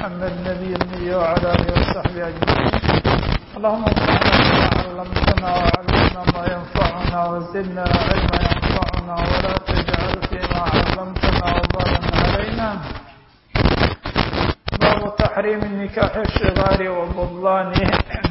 محمد نبي النبي وعلى آله وصحبه أجمعين. اللهم انفعنا بما علمتنا وعلمنا ما ينفعنا وزدنا علما ينفعنا ولا تجعل فيما علمتنا وبالا علينا. باب تحريم النكاح الصغار وبطلانه.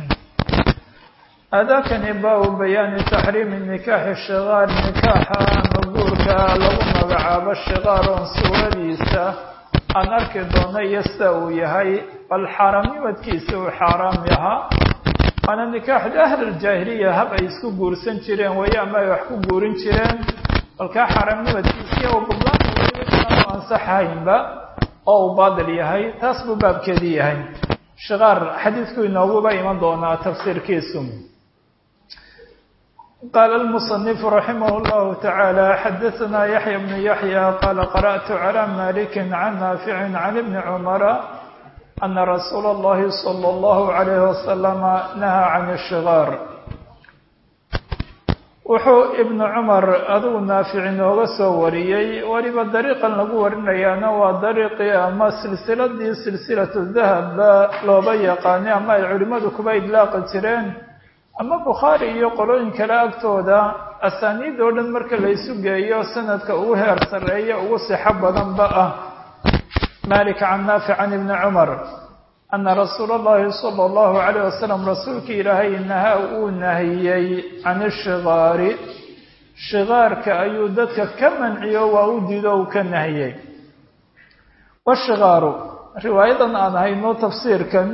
هذا كان باب بيان تحريم النكاح الصغار نكاح نظورك لو مغعاب الصغار سوريسا أن أركضون يستويهي والحرام ودكيسو حرام يها أنا النكاح أهل الجاهلية هبا يسكو قورسن شرين ويا ما يحكو قورن شرين والكا حرام ودكيسي وبالله وانصحهين با أو بادل يهي تاسبو باب كذي يهي شغار حديثكو ينوبو با إيمان دونا تفسير كيسو. قال المصنف رحمه الله تعالى حدثنا يحيى بن يحيى قال قرأت على مالك عن نافع عن ابن عمر أن رسول الله صلى الله عليه وسلم نهى عن الشغار. وحو ابن عمر أذو نافع وغسوريي وربا طريقا لقورنا يانا وطريقي أما سلسلة دي سلسلة الذهب لو بيقاني أما علمات كبايد لاقل ترين أما بخاري يقولون كلا أكتودا أسانيد ودن مركا ليسو جايو سند كأوهر سرية وصحب ذنبأ مالك عن نافع عن ابن عمر أن رسول الله صلى الله عليه وسلم رسولك إلهي نهي عن الشغار شغار كأيودتك كمن عيو وأوددو كالنهي والشغار رواية أنا هينو تفسير كان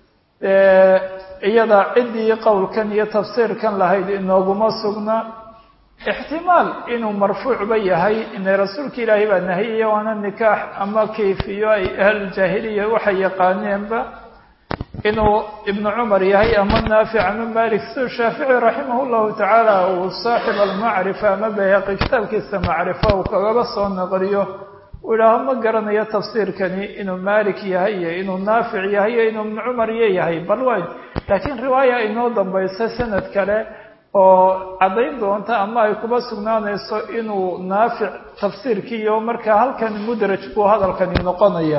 iyada cidii qowlkan iyo tafsiirkan lahayd inooguma sugna ixtimaal inuu marfuuc ba yahay inay rasuulka ilaahay baa nahiyay waana nikaax ama kayfiyo ay ahl jaahiliya waxa yaqaaneenba inuu ibn umar yahay ama naafic ama malik shaafici rahimahullahu ta'ala oo saaxib al-ma'rifa ma bayaqi kitabkiisa ma'rifa oo kaga soo naqliyo ولا ما قرنا يا تفسير كني إنه مالك يهي إنه نافع يهي إنه ابن عمر يهي بالواجب لكن رواية إنه ضم بيسسنة كله وعدين ده أنت أما يكون سجنان إنه نافع تفسير كي يومر كهل كان مدرج وهذا كان ينقنيا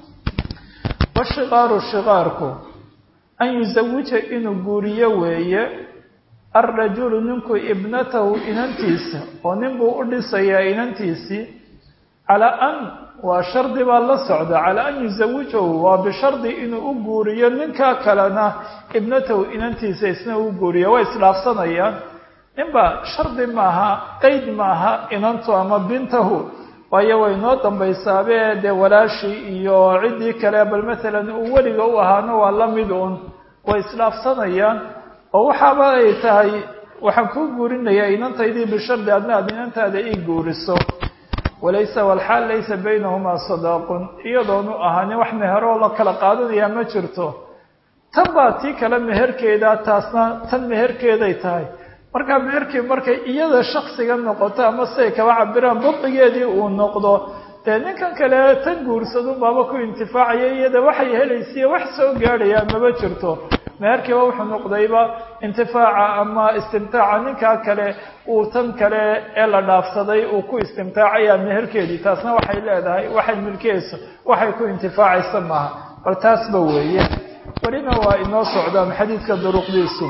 والشغار الشغاركو أن يزوج إنه جورية ويا الرجل نمكو ابنته إننتيس ونمبو أرسيا إننتيسي على أن وشرط بالله سعد على أن يزوجه وبشرط إنه أجوريا نكا كلنا ابنته إن أنت سيسنا أجوريا وإسلاف صنيا إنبا شرط معها قيد معها إن أنت أما بنته ويوينوتا بيسابه ده ولا شيء يعدي كلام مثلا أولي جوهانا والله مدون وإسلاف صنيا وحابا يتهي وحنكو جورينا يا إن أنت يدي بشرط أدنى إن أنت هذا إيجوريسو وليس والحال ليس بينهما صداق يضون أهاني وحمهر الله كلا قادن يا ما جرتو تباتي كلا مهر كيدا تاسنا تن مهر كيدا يتاي marka meherkii markay iyada shakhsiga noqoto ama say ka cabiraan badqigeedii uu noqdo taa ninkan kale tan guursado baaba ku intifaacay iyada waxay helaysiin wax soo gaaraya ma jirto meherkii wuxuu noqdayba intifaaca ama istimtaaca ninka kale uu tan kale ee la dhaafsaday uu ku istimtaacaya meherkeedii taasna waxay leedahay waxay milkiiso waxay ku intifaacaysa maaha bal taasba weeye warina waa inoo socdaan xadiidka duruqdiisu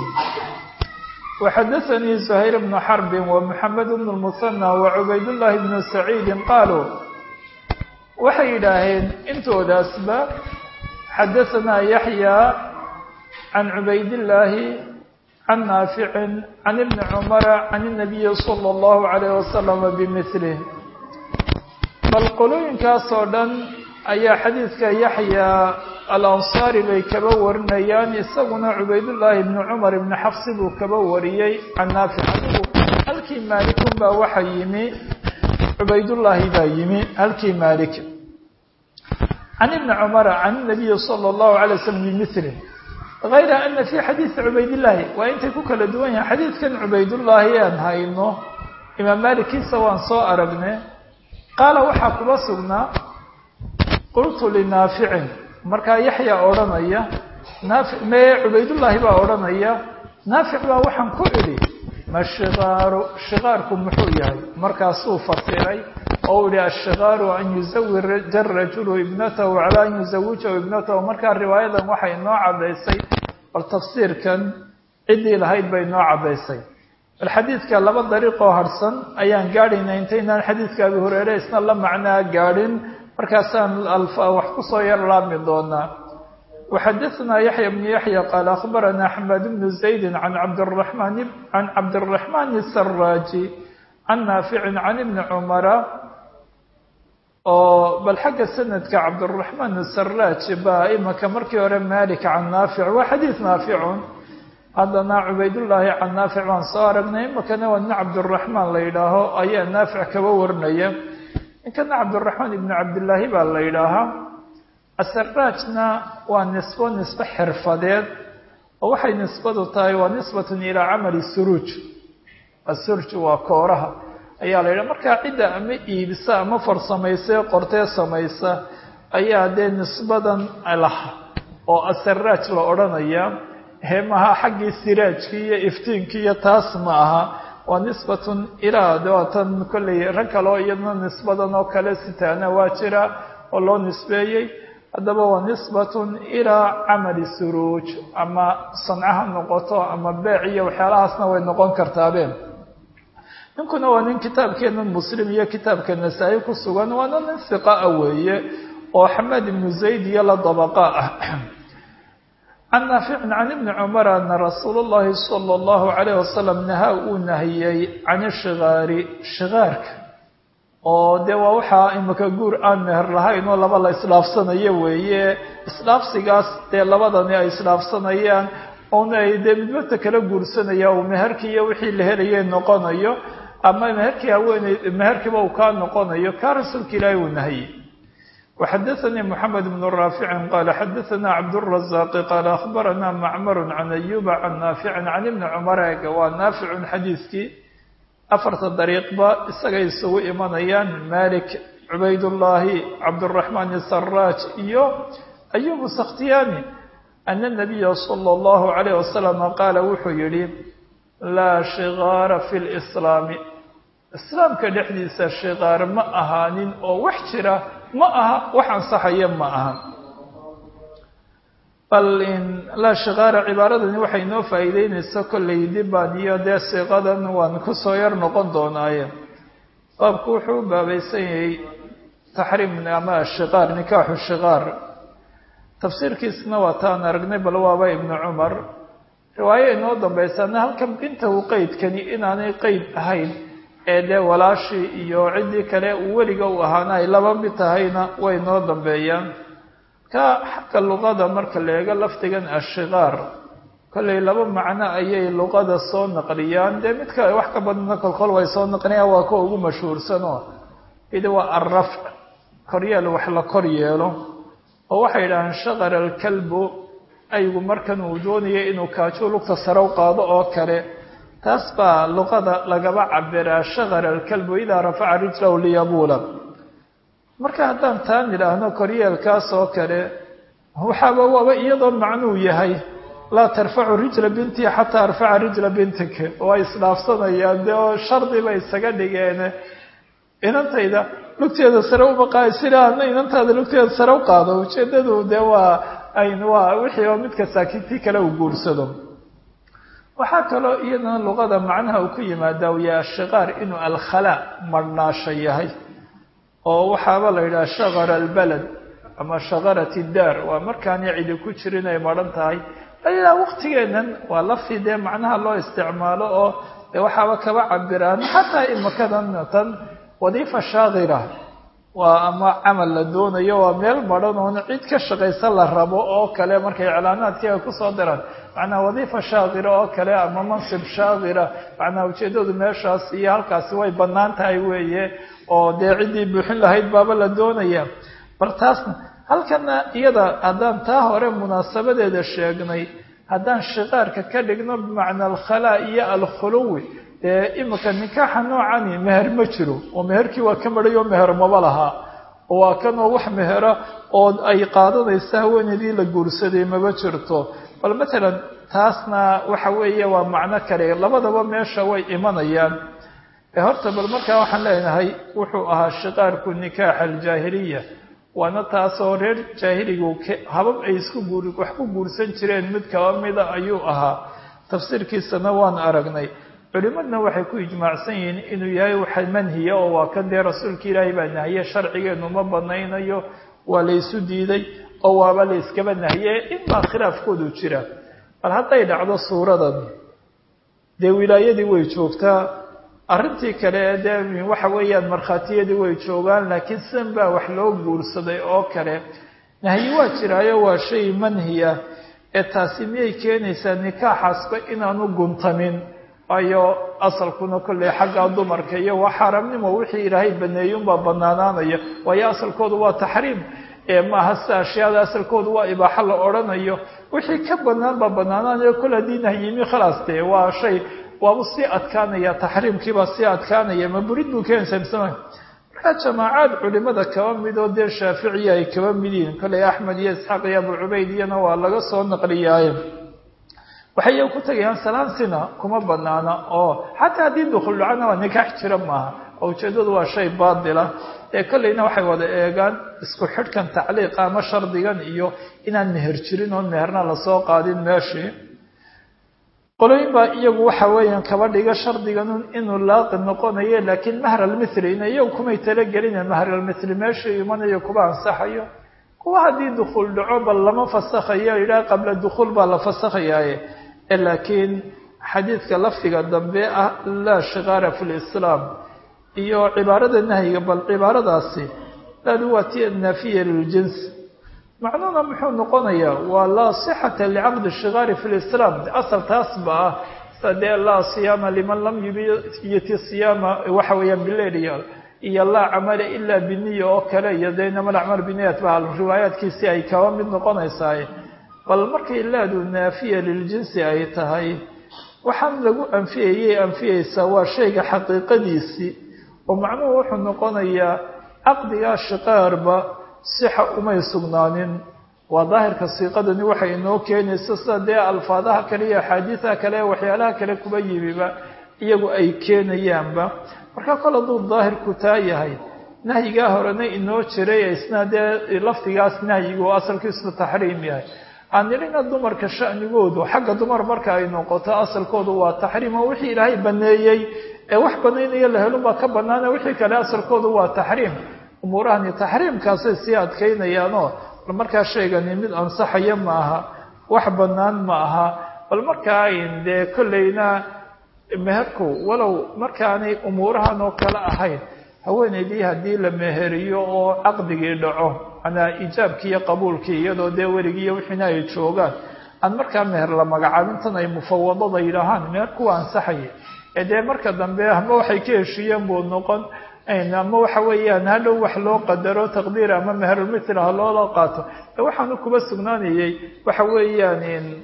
وحدثني زهير بن حرب ومحمد بن المثنى وعبيد الله بن سعيد قالوا وحي إلهين انتو داسبا حدثنا يحيى عن عبيد الله عن نافع عن ابن عمر عن النبي صلى الله عليه وسلم بمثله بل قلوين كاسودا أي حديثك يحيى الأنصاري بيكبور نيان يسونا عبيد الله بن عمر بن حفص بكبوري عن نافع هلكي مالك بوحيمي عبيد الله بايمي هلكي مالك عن ابن عمر عن النبي صلى الله عليه وسلم بمثله غير أن في حديث عبيد الله وإنت كوك لدوانيا حديث كان عبيد الله ينهاينه إمام مالك سواء صاء ربنا قال وحق بصرنا قلت لنافع marka Yahya oranaya Naafi ma Ubaydullah ba oranaya Naafi ba waxaan ku iri ma shigaarku muxuu yahay markaas uu fasiray oo uli ashghaaru an yuzawwija ar-rajulu ibnatahu ala an yuzawwijahu ibnatahu marka riwaayadan waxay noo cadeysay bal tafsiirkan cidii lahayd bay noo cadeysay alxadiidka laba dariiqo harsan ayaan gaadhinay intaynaan xadiidka Abu Hurayra isna la macnaa gaadhin markaasaan wax ku soo yar laami doonaa وحدثنا يحيى بن يحيى قال أخبرنا أحمد بن زيد عن عبد الرحمن السراجي عن نافع عن ابن عمر بل حق السند كعبد الرحمن السراجي إما كمركي ورم مالك عن نافع وحديث نافع هذا عبيد الله عن نافع عن صارقنا إما كان وأن عبد الرحمن ليلاه أي نافع كبورنيا إن كان عبد الرحمن بن عبد الله بالليلاه السراجنا ونسبة حرفادات ووحي نسبة تاي ونسبة إلى عمل السروج السروج وكورها أي على مركا عدة أما إيبسا أما فرصميسة قرطة سميسة أي دي نسبة لها والسراج لأورانيا همها حق السراج كي افتين كي تاسمعها ونسبة إلى دوات كل ركالو يدنا نسبة نوكالة ستانا واترا ولو نسبيي هذا هو نسبة إلى عمل السروج أما صنعها النقطة أما بيعية وحالها سنوى النقون كرتابين يمكن أن كتاب كان المسلم هي كتاب كان نسائي كسوغان وانا ننثق أوي وحمد بن زيد يلا طبقاء عن نافع عن ابن عمر أن رسول الله صلى الله عليه وسلم نهى عن الشغارك oo de waxa imaka guur aan meher lahayn oo laba la islaafsanayo weeye islaafsigaas de labadani ay islaafsanayaan oo ay de midba kala guursanaya oo meherkii iyo wixii la helay noqonayo ama meherkii haweeney meherkiiba uu ka noqonayo ka rasuulka Ilaahay uu nahay وحدثني محمد بن رافع قال حدثنا عبد الرزاق قال أخبرنا معمر عن أيوب عن نافع عن ابن عمر ونافع حديثك أفرت الطريق با استغيثوا إيمانيان مالك عبيد الله عبد الرحمن السراج أيوب السختياني أن النبي صلى الله عليه وسلم قال وحيري لا شغار في الإسلام إسلام كالحديث الشغار ما أهان أو وحشرة ما أها وحن صحيا ما أهان بل إن لا شغار عبارة وحي نوفا إلينا السكل ليدبانية داسي غدا وانكسوير نقن دونايا وابكوحوا بابيسي تحريم نعماء الشغار نكاح الشغار تفسير كيسنا واتانا رقني بلوابا ابن عمر رواية نوضا بيسانا هل كم كنته قيد كني إناني قيد هين إيدي ولاشي يوعدي كلي وليقا وهانا إلا بمتهينا وينوضا بيان حق اللغة مركا ليغا لفتغان الشغار كل لبا معنى أي اللغة الصون نقليان دي متكا وحكا بدنا كل way soo naqnaya waa ko ugu mashhuursano ida waa arraf koriyal wax la koryeelo oo waxay yiraahdaan shagar al-kalb aygu markan uu doonayo inuu kaajo lugta sare u qaado oo kale taas baa luqada lagaba cabiraa shagar al-kalb ida rafa'a rijlahu liyabula marka haddaan taan yiraahno koryeelkaas oo kale waxaba waba iyadoo macnuu yahay la tarfacu rijla binti hatta arfa'a rijla bintika oo islaafsanayaan oo shardi bay isaga dhigeen inantayda lugteeda sare u baqay siraan inantaada lugteeda sare u qaado ujeedadu de waa wixii oo midka saakiti kale u guursado waxa kale iyadana luqada macnaha uu ku yimaado yaa shiqaar inuu al-khala marnaasha yahay oo waxaaba la yiraahdaa shagar al-balad ama shagarat ad-dar waa markaan cid ku jirin ay maran tahay ilaa waqtigeenan waa lafidee macnaha loo isticmaalo oo waxaaba kaba cabiraan hatta imakadan tan wadifa shagira waa ama amal la doonayo waa meel maran oo cid ka shaqeysan la rabo oo kale markay iclaanaadka ku soo diraan macnaha wadifa shagira oo kale ama mansib shagira macnaha ujeedadu meeshaas iyo halkaas way banaan tahay weeye oo deecidii buuxin lahayd baaba la doonaya bartaasna halkana iyada hadaan taa hore munaasabadeeda sheegnay hadaan shiqaarka ka dhigno macna al-khala iyo al-khuluwi imaka nikaaxa noocani meher ma jiro oo meherkii waa ka marayo meher maba laha oo kan wax mehera oo ay qaadanaysa haweenidii la guursaday maba jirto bal مثلا taasna waxa weeye waa macno kale labadaba meesha way imanayaan horta bal markaa waxaan leenahay wuxuu ahaa shiqaarku nikaax aljaahiliya waana taasoo reer jaahiligu habab ay wax ku guursan jireen mid kaba mida ayuu ahaa tafsiirkiisana waan aragnay culimadna waxay ku ijmaacsan yihiin inuu yahay waxa manhiya oo waa kan dee rasuulka ilaahay baa nahiye sharcigeenu ma banaynayo waa laysu diiday oo waaba la iskaba nahiye inbaa khilaafkoodu jira bal hadday dhacdo suuradan dee wilaayadii way joogtaa arrintii kale dee waxa weeyaan markhaatiyadii way joogaan laakiin sidan baa wax loo guursaday oo kale nahyi waa jiraayo waa shay manhiya ee taasi miyay keenaysaa nikaaxaasba inaanu guntamin ayo asalkuna kolley xagga dumarka iyo waa xaaraamnimo wixii ilaahay baneeyunbaa banaanaanaya waayo asalkoodu waa taxriim maaha sida ashyaada asalkoodu waa ibaaxo la odhanayo wixii ka banaan baa banaanaanayo kol haddii nahyimi khalaas dee waa shay waaba sii adkaanaya taxriimkiibaa sii adkaanaya ma burid buu keenaysaa misema markaa jamaacaad culimada kaba mid oo dee shaaficiya ay kaba mid yihiin kolley axmed iyo isxaaq iyo abu cubayd iyana waa laga soo naqliyaaye waxay ku tagayaan salaansina kuma banaana oo xataa haddii dukhul dhacana waa nikaax jira maaha oo ujeedadu waa shay baatila kolleyna waxay wada eegaan isku xidhkan tacliiqa ama shardigan iyo inaan meher jirin oon meherna lasoo qaadin meeshii qolooyin baa iyagu waxa weeyaan kaba dhiga shardigan inuu laaqi noqonayo laakiin mahr almithli ina iyagu kumay talagelina mahr almithli meeshii imanayo kuba ansaxayo kuwa haddii dukhul dhaco bal lama fasakhayo yidhaha qabla dukhul baa la fasakhayaaye laakiin xadiidka lafdiga dambe ah laa shiqaara fi lislaam iyo cibaarada nahyiga bal cibaaradaasi laadu waa ti naafiya liljins macnuhuna muxuu noqonayaa waa laa sixata licaqdi shiqaari fi lislaam asal taas ba ah sadee laa siyaama liman lam yubiyati siyaama waxa weeyaan bileeliya iyo laa camala ilaa biniya oo kale iyo dee inama alacmaal biniyat ba riwaayaadkiisi ay kaba mid noqonaysaa bal markay laadu naafiya liljinsi ay tahay waxaan lagu anfiyeysaa waa shayga xaqiiqadiisii oo macnuhu wuxuu noqonayaa caqdigaa shiqaarba sixa umay sugnaanin waa daahirka siiqadani waxay inoo keenaysa sida dee alfaadaha kale iyo axaadiidaha kale ee waxyaalaha kale kuba yimiba iyagu ay keenayaanba markaa kol hadduu daahirku taa yahay nahyigaa horena inoo jiray isna dee lafdigaas nahyigu oo asalkiisu taxriim yahay aan nidhina dumarka sha'nigoodu xagga dumar marka ay noqoto asalkoodu waa taxriim oo wixii ilaahay baneeyey ee wax banaynaya la helunbaa ka banaana wixii kale asalkoodu waa taxriim umuurahani taxriimkaasay sii adkaynayaanoo bal markaa shaygani mid ansaxaya ma aha wax banaan ma aha bal markaa dee kolleyna meherku walow markaanay umuurahan oo kale ahayn haweenaydii haddii la meheriyo oo caqdigii dhaco manaa ijaabkii iyo qabuulkii iyadoo dee weligiiyo wixiina ay joogaan aan markaa meher la magacaabintan ay mufawadada yidhaahaan meherku waa ansaxaya dee marka dambe ama waxay ka heshiiyeen buu noqon ama waxa weeyaan hadhow wax loo qadaro taqdiir ama meherulmithla ha loola qaato waxaanu kuba sugnaanayay waxa weeyaan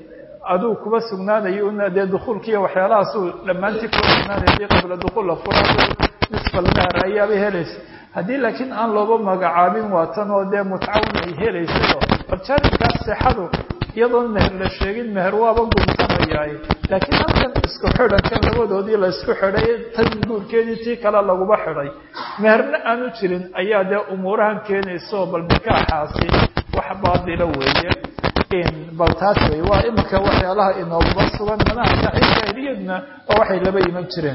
aduu kuba sugnaanayo una dee dukuulkiiyo waxyaalahaasuu dhammaantii kuba sugnaanayay qabla dukuul la fura nisfal meher ayaaba helaysa haddii laakiin aan looba magacaabin waatan oo dee mutcawin ay helaysayo barjaanibkaas sixadu iyadoon meher la sheegin meher waaba guntanayay laakiin halkan isku xidhankan labadoodii la isku xidhay tan guurkeedii tii kale laguba xidhay meherna aanu jirin ayaa dee umuurahan keenayso bal nikaaxaasi wax baadila weeye bal taas wey waa imika waxyaalaha inooguba sugan manaha saxiixailiyadna oo waxay laba iman jireen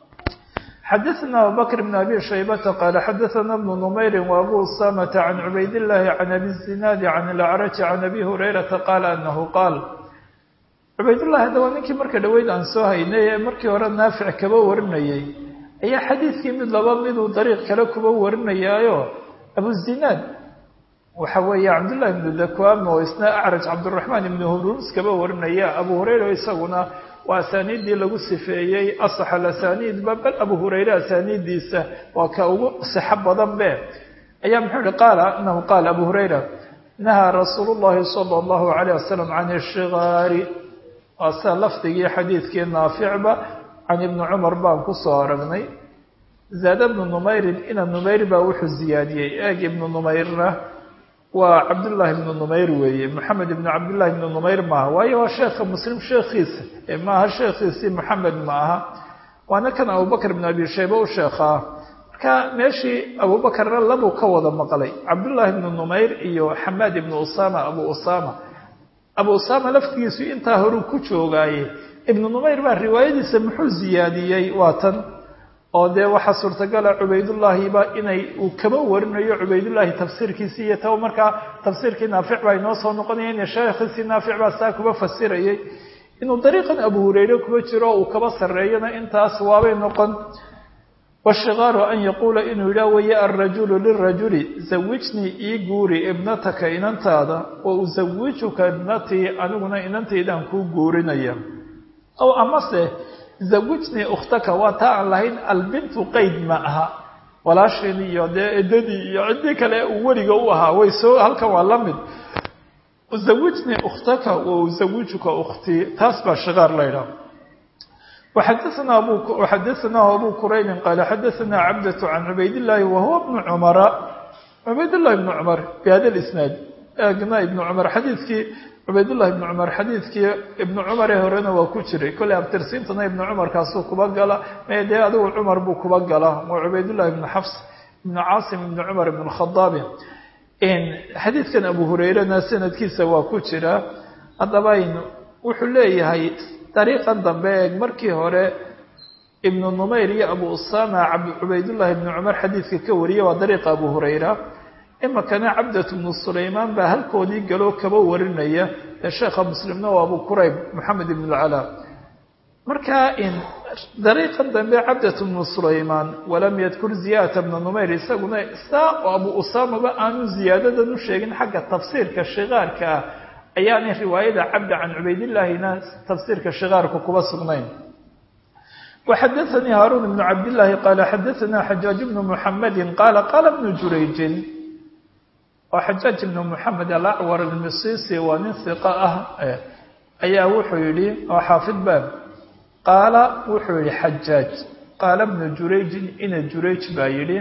xadaثna abubakr bn abi shaybata qaala xadaثana bnu numayri وabu usamata can cubayd اllahi can abi zinaadi can alacraji can abi hurayrata qaala anahu qaal cubaydullahi hadda waa ninkii marka dhaweyd aan soo haynay ee markii hore naafic kaba warinayay ayaa xadiidkii mid laba miduu dariiq kale kuba warinayaayo abuzinaad waxa weeye cabdullahi ibnu dakwam oo isna acraj cabdiraxmaan ibnu hurus kaba warinaya abu hurayra isaguna waa asaaniiddii lagu sifeeyey asax alasaniidba bal abu hurayre asaaniiddiisa waa ka ugu sixo badan be ayaa muxuu ihi qaala anahu qaala abu hurayra nahaa rasuulu llahi sala allahu calayh wasalam can ishigaari waa sida lafdigii xadiidkii naaficba can ibni cumar baan kusoo aragnay zaada bnu numayrin ina numayr baa wuxuu ziyaadiyey eeg ibnu numayrna waa cabdullaahi ibnu numayr weeye moxamed ibnu cabdullahi ibnu numayr maaha waayo waa sheekha muslim sheekhiisa maaha sheekhiisii moxamed ma aha waana kan abubakr ibn abi shayba u sheekhaa marka meeshii abubakarna labuu ka wada maqlay cabdullaahi ibnu numayr iyo xamaad ibnu usama abu usama laftigiisu intaa horuu ku joogaaye ibnu numayr baa riwaayadiisa muxuu ziyaadiyey waa tan oo dee waxaa suurtagala cubaydullaahiba uu kaba warinayo cubaydullaahi tafsiirkiisii iyo ta markaa tafsiirkii naafic baa inoo soo noqonaya in sheekhiisii naafic baa saa kuba fasirayay inuu dariiqan abu hurayre kuba jiro uu kaba sarreeyana intaas waabay noqon washikaaru an yaquula inuu yidhaah weye alrajulu lirajuli zawijnii ii guuri ibnataka inantaada wa usawijuka ibnatii aniguna inantaydaan kuu guurinaya ow amase zawijnii ukhtaka waa taa aan lahayn albintu qayd ma aha walaashin iyo dee edadii iyo ciddii kale uu weliga u ahaa way soo halkan waa la mid usawijnii ukhtaka wa usawijuka ukhtii taas baa shikaar la ydhaah وxadثnah أbو كرayb qال xadثna cبdة عن عubayd اللahi وهuو بن cمر عubayd اللahi بن cمر بhada الاسناaد gna iبن cمر xadiikii cubayd لlahi بن cمر xadiidkii iبن cمر ee horena waa ku jiray kolley abtirsiintana iبن cمرkaasuu kuba gala dee adigu cمar buu kuba gala waa cubayd لlahi بن xفs بن cاaصم بن cمر بن الخaطاab xadiidkan abu hurayrena sanadkiisa waa ku jira haddaba wuxuu leeyahay dariiqan dambe eeg markii hore ibnu numayr iyo abu usama cubaydullahi ibnu cumar xadiidka ka wariyay waa dariiqa abu hurayra imakana cabdatu bnu sulaymaan baa halkoodii galoo kaba warinaya ee sheekha muslimna waa abu kurayb moxamed ibn alcalaa markaa dariiqan dambe cabdatu bnu sulaymaan walam yadkur ziyaadata bna numayr isaguna saa oo abu usamaba aanu ziyaadadan u sheegin xagga tafsiirka shikaarka ah ayaanay riwaayada cabdi can cubaydillaahina tafsiirka shikaarku kuba sugnayn waxadaanii haaruun ibnu cabdillaahi qaala xadaanaa xajaaj ibnu muxamedin qaala ibnu jurayjin oo xajaaj ibnu muxamed alacwar almisisi waa nin hiqa ah ayaa wuxuu yidhi oo xaafid baab qaala wuxuu yihi xajaaj qaala ibnu jurayjin ina jurayj baa yidhi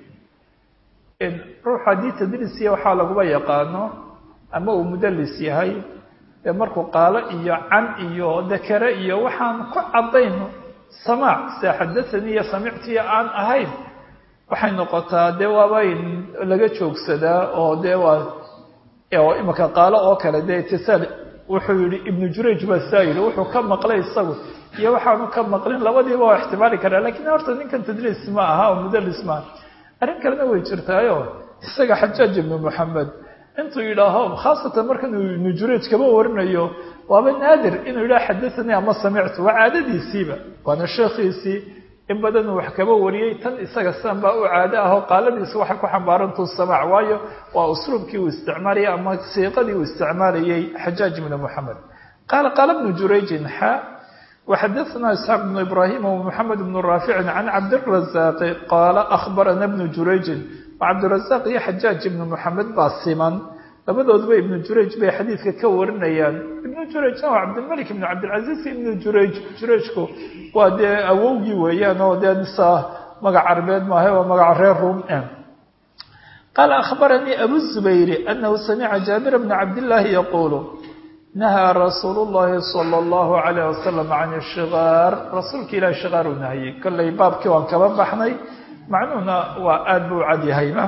ruux haddii tadriisiya waxaa laguba yaqaano ama uu mudalis yahay ee markuu qaalo iyo can iyo dakare iyo waxaan ku caddayn samaac se xadaanii iyo samictiya aan ahayn waxay noqotaa dee waaba laga joogsadaa oo dee waa imaka qaalo oo kale dee itisaal wuxuu yihi ibnu jurayj baa saa yidhi wuxuu ka maqlay isagu iyo waxaanu ka maqlin labadiiba waa ixtimaali karaa lakiin horta ninkan tadliis ma aha oo mudalis maaha arrin kalena way jirtaayo isaga xajaaj ibnu moxamed intuu yidhaaho khaasatan markan uu ibnu jurayj kaba warinayo waaba naadir inuu yidhaho xadaanii ama samictu waa caadadiisiiba waana sheekhiisii in badan uu wax kaba wariyey tan isaga sidan baa u caado ahoo qaaladiisa waxay ku xambaarantuu samaac waayo waa usluubkii uu isticmaalayay ama siiqadii uu isticmaalayay xajaaj ibnu moxamed qaala ibnu jurayjin وxadaثna isxaaq بن ibrahim ومحamed بن raafici can cabdiلraزaaqi qaala akhbarana ibnu jurayjin cabdirazaq iyo xajaaj ibnu moxamed baa siman labadooduba ibnu jurayj bay xadiidka ka warinayaan ibnu jurayjna waa cabdilmalik ibnu cabdilcaziiz ibnu jurayjku waa dee awowgii weeyaan oo dee nisa magac carbeed maaha waa magaca reer rum qaala akhbaranii abu zubayri anahu samica jaabir bna cabdillaahi yaquulu nahaa rasuulu llahi sala allahu calayh wasalam can ishikaar rasuulka ilahi shikaar uu nahiyey kollay baabkii waan kaba baxnay macnuhuna waa aada buu cad yahayna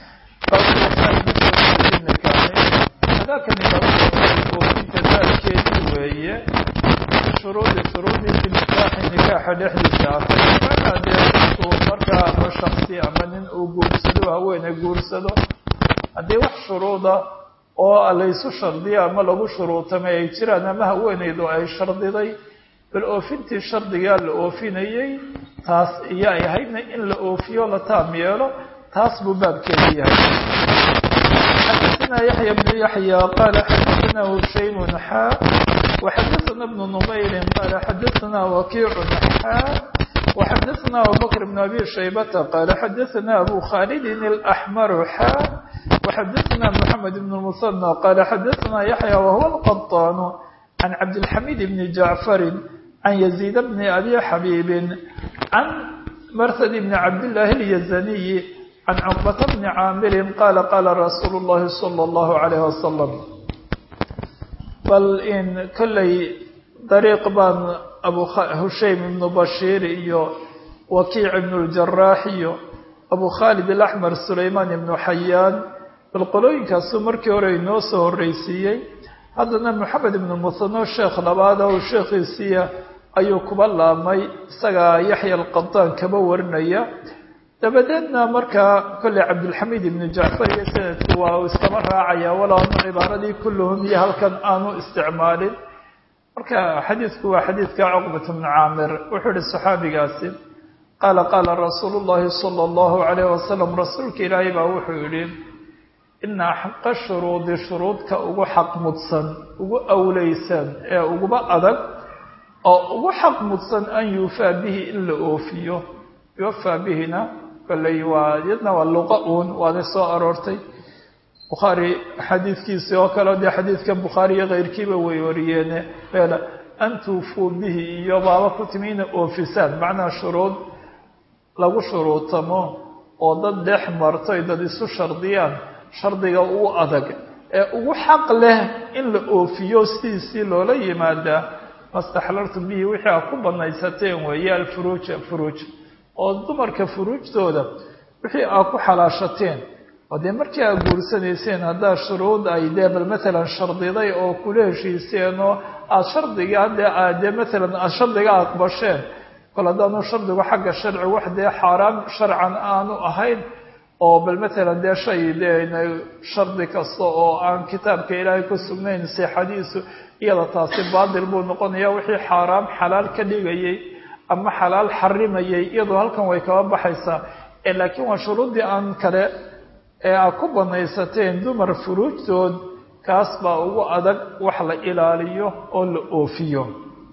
oofinta daalkeedii weeye shuruudii fi nikaaxi nikaaxa dhexdiisa ah dee markaa ama shaksi ama nin uu guursado haweene guursado haddii wax shuruuda oo laysu shardiya ama lagu shuruutamay ay jiraan ama haweenaydu ay shardiday bal oofintii shardigaa la oofinayay taas iyo ay ahaydna in la oofiyo la taam yeelo taas buu baabkeedu yahay xadaثna yaxya bnu yaxya qaala xadaثna hushaymun xaa وxadaثna bnu numayrin qaala xadaثna wakiicun xaa وxadaثna abubakr bn abi shaybata qaala xadaثna abu khaalidin اlaxmar xaa وxadaثna mحamed bn musanى qaala xadaثna yaxya wahuwa اlqaطaan can cabdilxamiid bni jacfari can yaziid bni abi xabiibin can marhad bni cabdillaahi اlyazaniyi can cuqbata bni caamirin qaala qaala rasuulu اllahi salى اllahu عalayh wasalam bal in kollay dariiq baan hushaym ibnu bashiir iyo wakiic ibnu ljaraax iyo abu khaalid alaxmar sulaymaan ibnu xayaan bal qolooyinkaasu markii hore inoo soo horreysiiyey haddana moxamed ibnu muthano sheekh labaad oo sheekhiisiiya ayuu kuba laabmay isagaa yaxya alqadaan kaba warinaya dabadeedna markaa kolley cabdulxamiid ibnu jacfar iyo sanadku waa uu iskaba raacaya walow ama cibaaradii kulluhum iyo halkan aanu isticmaalin marka xadiidku waa xadiidka cuqbat bnu caamir wuxuu ihi saxaabigaasi qaala qaala rasuulu llahi sala allahu calayh wasalam rasuulka ilaahay baa wuxuu yidhi ina xaqa shuruudi shuruudka ugu xaq mudsan ugu awleysan ee uguba adag oo ugu xaq mudsan an yuufaa bihi in la oofiyo yuwafaa bihina kolley waa yadna waa luqa uun waana soo aroortay bukhaari xadiidkiisi oo kale dee xadiidka bukhaari iyo keyrkiiba way wariyeene meela an tuufuu bihi iyo baaba ku timi ina oofisaan macnaa shuruud lagu shuruutamo oo dad dhex martay dad isu shardiyaan shardiga ugu adag ee ugu xaq leh in la oofiyo sidiisii loola yimaadaa mastaxlartum bihi wixii aad ku banaysateen weeye alfuruuja furuuj oo dumarka furuujdooda wixii aad ku xalaashateen oo dee markii aad guursanayseen haddaa shuruud ay dee bal maalan shardiday oo kula heshiiseen oo aada shardiga dee maalan aad shardiga aqbasheen kol haddaanu shardigu xagga sharci wax dee xaaraam sharcan aanu ahayn oo bal maalan dee shay dee shardi kasta oo aan kitaabka ilaahay ku sugnayn sixadiisu iyada taasi baatil buu noqonaya wixii xaaraam xalaal ka dhigayay ama xalaal xarimayay iyadoo halkan way kaba baxaysaa laakiin waa shuruuddii aan kale ee aad ku banaysateen dumar furuujtood kaas baa ugu adag wax la ilaaliyo oo la oofiyo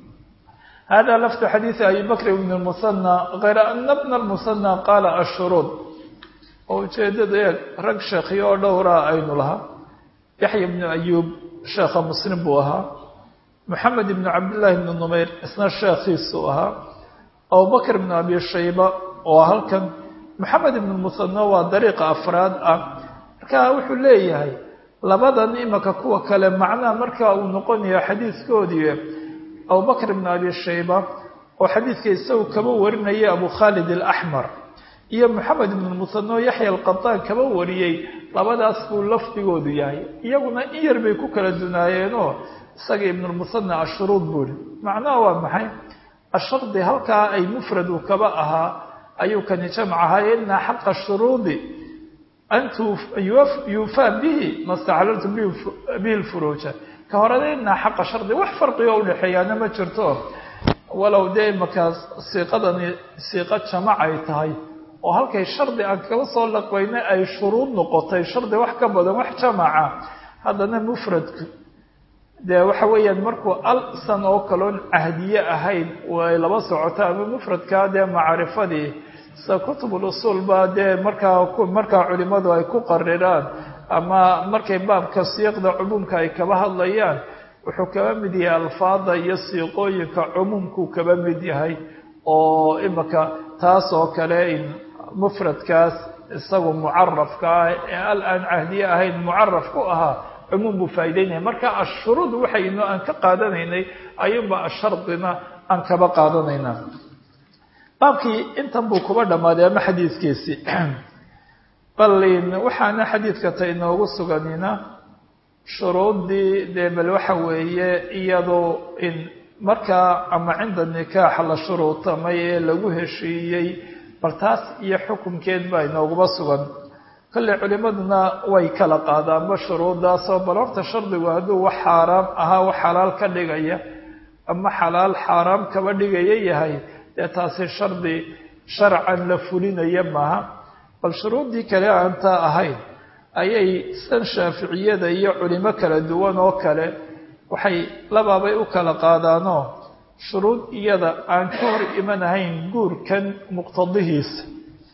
hada lafdu xadiidi abi bakr ibn lmusanna kayra ana bna lmusanna qaala ashuruud oo ujeedada eeg rag sheekhiyo oo dhowraa aynu lahaa yaxya ibnu ayuub sheekha muslim buu ahaa moxamed ibnu cabdillaahi ibnu numayr isna sheekhiisuu ahaa abubakr ibnu abi shayba oo halkan moxamed ibnu musanna waa dariiqa afraad ah markaa wuxuu leeyahay labadan imaka kuwa kale macnaha markaa uu noqonaya xadiidkoodii abubakr ibnu abi shayba oo xadiidka isagu kaba warinaya abu khaalid alaxmar iyo moxamed ibnu musanna oo yaxya alqadaan kaba wariyey labadaas buu lafdigoodu yahay iyaguna in yar bay ku kala dunaayeenoo isaga ibnulmusanna ashuruud buuri macnaha waa maxay ashardi halkaa ay mufrad uu kaba ahaa ayuu kani jamc ahaa ina xaqa shuruudi an yuufaa bihi mastaxlaltu bihi lfuruuja ka horada ina xaqa shardi wax farqigo udhexeeyaana ma jirto walow dee markaas siiqadani siiqo jamac ay tahay oo halkay shardi aan kaba soo laqbayna ay shuruud noqotay shardi wax ka badan wax jamaca haddana mufradku dee waxa weeyaan markuu alsan oo kaloon cahdiye ahayn ay laba socoto ama mufradkaa dee macrifadii sida kutubul usuul baa dee markaa culimadu ay ku qariraan ama markay baabka siiqda cumuumka ay kaba hadlayaan wuxuu kaba mid yahay alfaada iyo siiqooyinka cumuumkuu kaba mid yahay oo imaka taas oo kale mufradkaas isagu mucarafka ah ee al aan cahdiye ahayn mucaraf ku ahaa cumuum buu faa'iideynaya marka ashuruud waxaynu aan ka qaadanaynay ayuunba ashardina aan kaba qaadanaynaa baabkii intan buu kuba dhammaaday ama xadiidkiisii bal waxaana xadiidka ta inoogu suganina shuruuddii dee bal waxa weeye iyadoo in markaa ama cinda nikaax la shuruutamay ee lagu heshiiyey bal taas iyo xukunkeed baa inooguba sugan kolley culimaduna way kala qaadaanba shuruuddaasoo bal horta shardigu hadduu wax xaaraam ahaa wax xalaal ka dhigaya ama xalaal xaaraam kaba dhigaya yahay dee taasi shardi sharcan la fulinaya maaha bal shuruuddii kale aan taa ahayn ayay san shaaficiyada iyo culimo kala duwan oo kale waxay labaabay u kala qaadaanoo shuruud iyada aan ka hor imanahayn guurkan muqtadihiisa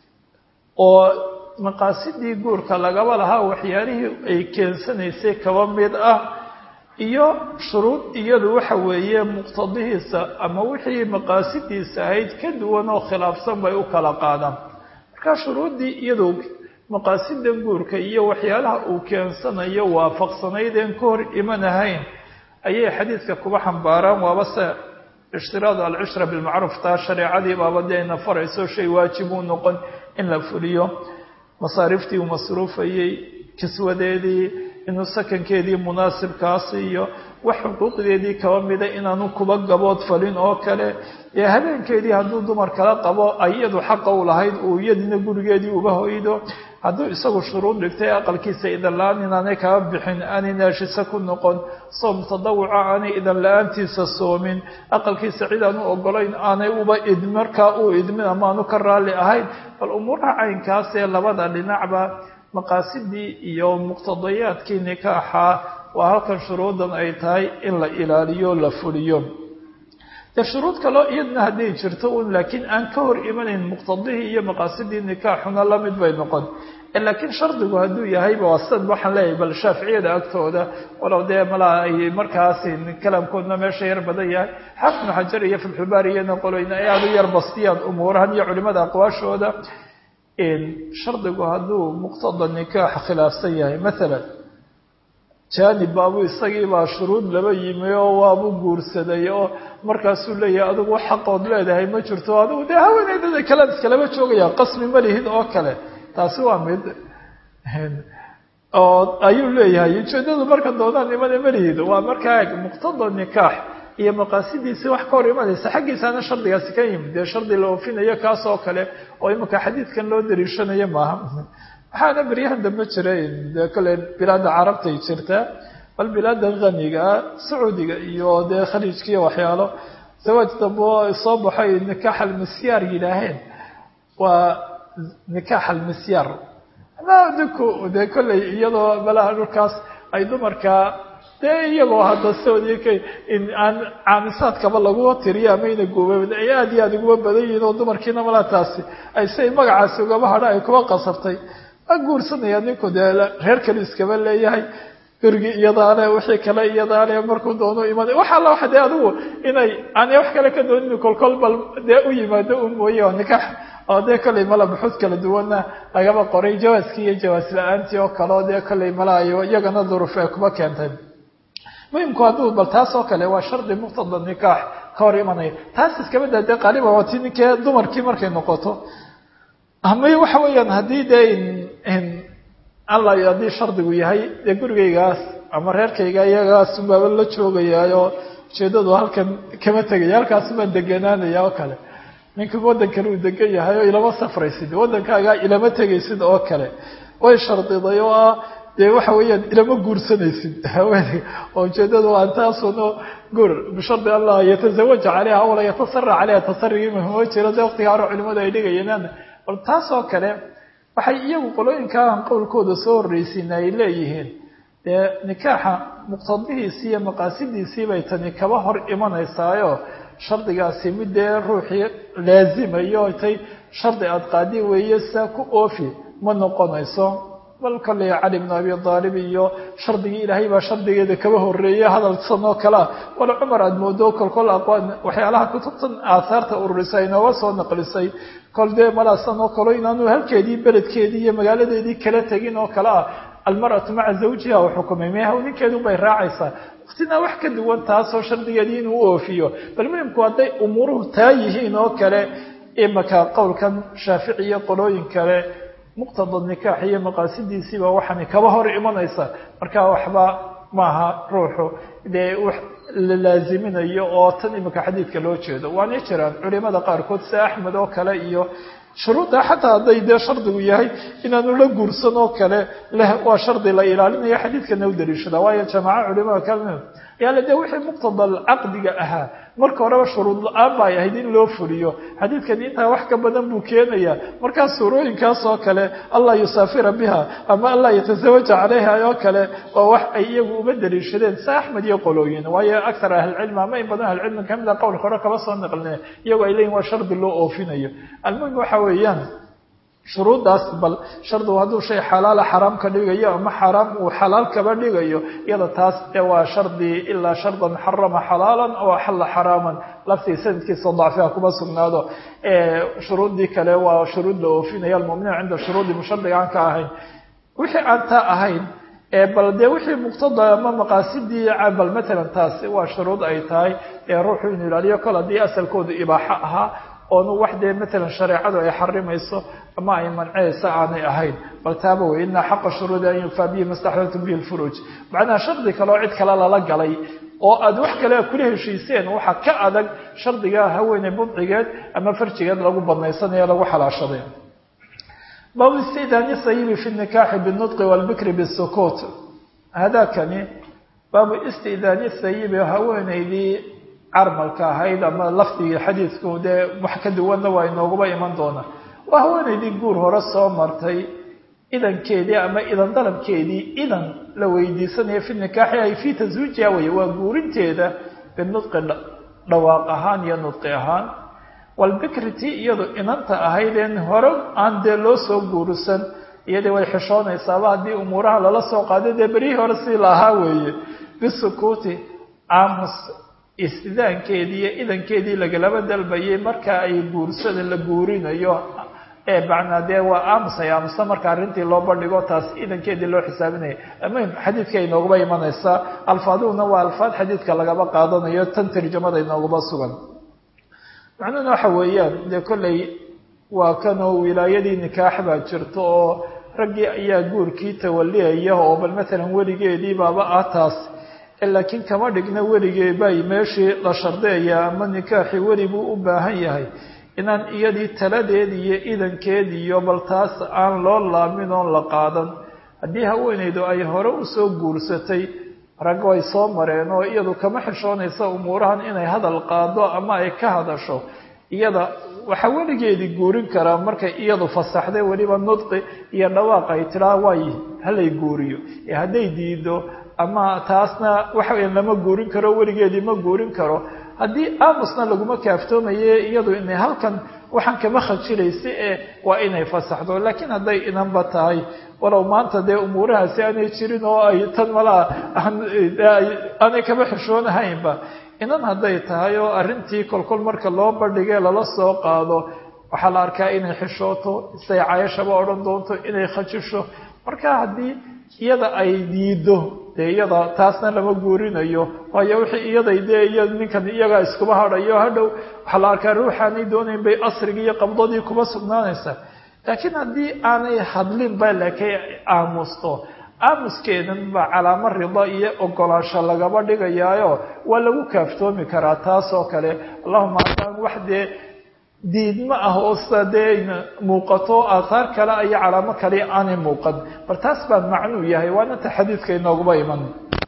oo maqaasidii guurka lagaba lahaa waxyaalihii ay keensanaysay kaba mid ah iyo shuruud iyadu waxa weeye muqtadihiisa ama wixii maqaasidiisa ahayd ka duwan oo khilaafsan bay u kala qaadaan marka shuruuddii iyadu maqaasida guurka iyo waxyaalaha uu keensanayo waafaqsanaydeen ka hor imanahayn ayay xadiidka kuba xambaaraan waaba se ishtiraadu alcushra bilmacruuf taa shareecadii baaba dee ina farayso shay waajib uu noqon in la fuliyo masaariftii uu masruufayey kiswadeedii inuu sakankeedii munaasibkaasi iyo wax xuquuqdeedii kaba mida inaanu kuba gabood falin oo kale ee habeenkeedii hadduu dumar kala qabo iyadu xaqa u lahayd uu iyadina gurigeedii uba hoydo hadduu isagu shuruud dhigtay aqalkiisa idan la-aan inaanay kaba bixin aanay naashisa ku noqon soom tadawuca aanay idan la-aantiisa soomin aqalkiisa cid aan u ogolayn aanay uba markaa uu idmin ama aanu ka raalli ahayn bal umuuraha caynkaas ee labada dhinacba maqaasidii iyo muqtadayaadkii nikaaxa waa halkan shuruudan ay tahay in la ilaaliyo la fuliyo dee shuruud kaloo iyadna hadday jirto un laakiin aan ka hor imanayn muqtadihii iyo maqaasidii nikaaxuna la mid bay noqon laakiin shardigu hadduu yahayba waa sad waxaan leeyahay bal shaaficiyada agtooda walow dee malaa ay markaasi kalaamkoodna meesha yar badan yahay xaafid ibnu xajar iyo fatxulbaari iyana qoloyna ay aada u yar bastiyaan umuurahan iyo culimada aqwaashooda shardigu hadduu muqtada nikaax khilaafsan yahay maalan jaanib baabuu isagiibaa shuruud laba yimi oo waabuu guursaday oo markaasuu leeyahay adigu wax xaqood leedahay ma jirto adigu dee haweeneydada kalead iskalaba joogaya qasmi ma lihid oo kale taasi waa mid oo ayuu leeyahay ujeedadu marka doonaan imana ma lihid waa markaa muqtada nikaax iyo maqaasidiisii wax ka hor imanaysa xaggiisaana shardigaasi ka yimid dee shardi la oofinayo kaas oo kale oo iminka xadiidkan loo dariishanayo maaha waxaana beryahan dambe jiray dee kale bilaada carabtay jirtaa bal bilaada haniga sacuudiga iyo dee khaliijka iyo waxyaalo zawaaj dambe oo soo baxay nikaax almisyaar yidhaaheen waa nikaax almisyaar dinku dee kolley iyadoo malaha dhulkaas ay dumarka dee iyagoo hadda sacuudiga in aan caamisaadkaba lagua tiriyo amayna guubayn ay aada iyo aada uguba badan yihiin oo dumarkiina malaa taasi ay say magacaasi ugaba hadha ay kuba qasabtay ma guursanaya ninku dee reer kale iskaba leeyahay gurigi iyadaale wixii kale iyadaale markuu doono iman waxa alla waxa dee adigu inay aanay wax kale ka doonin kolkol bal dee u yimaado un mooye oo nikaax oo dee kolley mala buxuud kala duwanna lagaba qoray jawaaskii iyo jawaas la-aantii oo kale oo dee kolley malaayo iyagana duruuf ay kuba keentay muhimku hadduu bal taas oo kale waa shardi muqtada nikaax ka hor imanaya taas iskaba daa dee qaaliba waa ti ninkee dumarkii markay noqoto ama waxa weeyaan haddii dee alla haddii shardigu yahay dee gurigaygaas ama reerkayga iyagaas baaba la joogayaayo ujeedadu halkan kama tegaya halkaasubaan deganaanaya oo kale ninka waddan kale uu degan yahay oo ilama safraysid waddankaagaa ilama tegaysid oo kale way shardiday oo ah dee waxa weeyaan ilama guursanaysid haweeney oo ujeedadu waa intaasun guur bishardi allah yatazawaja caleyha awla yatasara caleyha tasarigii mahmoo jira dee waqtiga hore culimadu ay dhigayeen bal taas oo kale waxay iyagu qolooyinkaan qowlkooda soo horreysiina ay leeyihiin dee nikaaxa muqtadihiisii iyo maqaasidiisii bay tani kaba hor imanaysaayo shardigaasi mid dee ruuxii laazimayo tay shardi aad qaadi weeye saa ku oofi ma noqonayso bal kolley cali bn abi aalib iyo shardigii ilaahay baa shardigeeda kaba horreeyey hadalsan oo kalea wala cumar aada moodo kolkol aqwaan waxyaalaha kutubtan aahaarta ururisay inooga soo naqlisay kol dee malaasan oo kalo inaanu halkeedii beledkeedii iyo magaaladeedii kala tegin oo kale ah almar'atu maca zawjiha u xukumay meeha ninkeedu bay raacaysaa waqtina wax ka duwan taasoo shardigeedii inuu u oofiyo bal muhimku hadday umuuruhu taa yihiin oo kale imaka qowlkan shaafici iyo qolooyin kale muqtada nikaax iyo maqaasidiisiiba waxaana kaba hor imanaysa marka waxba maaha ruuxu dee la laaziminayo oo tan imika xadiidka loo jeedo waana jiraan culimada qaarkood sida axmed oo kale iyo shuruudda xataa hadday dee shardigu yahay inaanu la guursan oo kale leh waa shardi la ilaalinayo xadiidkana u daliishada waayo jamaaca culimada kale yaala dee wixii muqtada caqdiga ahaa marka horeba shuruud la-aan bay ahayd in loo fuliyo xadiidkani intaa wax ka badan buu keenayaa markaas suurooyinkaas oo kale allah yusaafira biha ama allah yatazawaja caleyha oo kale waa wax ay iyagu uma daliishadeen sa axmed iyo qolooyin waayo aktar ahlilcilmi ama in badan ahlilcilmi kamid a qowlka hore kaba soo naqline iyagoo ay leeyihin waa shardi loo oofinayo almuhim waxa weeyaan shuruuddaas bal shardigu hadduu shay xalaala xaraam ka dhigayo ama xaraam uu xalaal kaba dhigayo iyada taas dee waa shardi ilaa shardan xarama xalaalan oo axalla xaraaman laftii sanadkiisa dacfiha kuma sugnaado shuruuddii kale waa shuruud la oofinayo almu'miniin cinda shuruudi mushardiga aan ka ahayn wixii aan taa ahayn bal dee wixii muqtada ama maqaasidii bal matalan taasi waa shuruud ay tahay ruuxu inuu ilaaliyo kol haddii asalkoodu ibaaxo ahaa oonu wax dee matalan shareecadu ay xarimayso ama ay manceysa aanay ahayn bal taaba wey ina xaqa shuruudi an yufaa bihi mastaxdatu bihi lfuruuj macnaha shardi kale oo cid kale lala galay oo aad wax kale kula heshiiseen waxaa ka adag shardiga haweeney budcigeed ama farjigeed lagu badnaysanayo lagu xalaashaday baabu istidaani sayibi fi nikaaxi binutqi walbikri bisukut hadakani baabu istidaani sayibi haweeneydii carmalka ahayd ama lafdigii xadiidku dee wax ka duwanna waa inooguba iman doona waa haweeneydii guur hore soo martay idankeedii ama idan dalabkeedii idan la weydiisanayo fi nikaaxi ay fii taswiijiha weye waa guurinteeda binudqi dhawaaq ahaan iyo nudqi ahaan walbikriti iyadu inanta ahaydeen hore aan dee loo soo guurisan iyadii way xishoonaysaaba haddii umuuraha lala soo qaaday dee beryihii hore sii lahaa weeye bisukuuti aamus istidaankeedii iyo idankeedii lagalaba dalbayay marka ay guursada la guurinayo macnaa dee waa aamusay aamusa marka arrintii loo bandhigo taas idankeedii loo xisaabinaya almuhim xadiidka inooguba imanaysaa alfaaduhuna waa alfaad xadiidka lagaba qaadanayo tan tarjamada inooguba sugan macnuhuna waxa weeyaan dee kolley waa kanoo wilaayadii nikaax baa jirto oo raggii ayaa guurkii tawaliyaya oo bal matalan weligeedii baaba ah taas laakiin kama dhigna weligee bay meeshii la shardeeya ama nikaaxii weli buu u baahan yahay inaan iyadii taladeedii iyo idankeedii iyo bal taas aan loo laamin oon la qaadan haddii haweeneydu ay hore usoo guursatay rag way soo mareen oo iyadu kama xishoonaysa umuurahan inay hadal qaado ama ay ka hadasho iyada waxaa weligeedii guurin karaa markay iyadu fasaxday weliba nudqi iyo dhawaaq ay tiraa waay halay guuriyo hadday diido ama taasna waxaweya lama guurin karo weligeedii ma guurin karo haddii aamusna laguma kaaftoomaye iyadu inay halkan waxaan kama khajilaysa waa inay fasaxdo laakiin hadday inanba tahay walow maanta dee umuurahaasi aanay jirin oo ay tan malaa aanay kama xishoonahaynba inan hadday tahay oo arrintii kolkol marka loo bandhigee lala soo qaado waxaa la arkaa inay xishooto say cayashaba odhan doonto inay khajisho marka haddii iyada ay diido dee iyada taasna lama guurinayo waayo wixii iyaday dee iyo ninkan iyagaa iskuba hadhayo hadhow waxaa la arkaa ruuxaanay doonayn bay asrigii iyo qabdadii kuba sugnaanaysaa laakiin haddii aanay hadlin ba laakay aamusto aamuskeedan baa calaamo rida iyo ogolaansho lagaba dhigayaayo waa lagu kaaftoomi karaa taas oo kale allahuma haddaan wax dee diidma ah oo sadee muuqato aahaar kale iyo calaamo kale aanay muuqan bal taas baa macnuu yahay waana ta xadiidka inooguba iman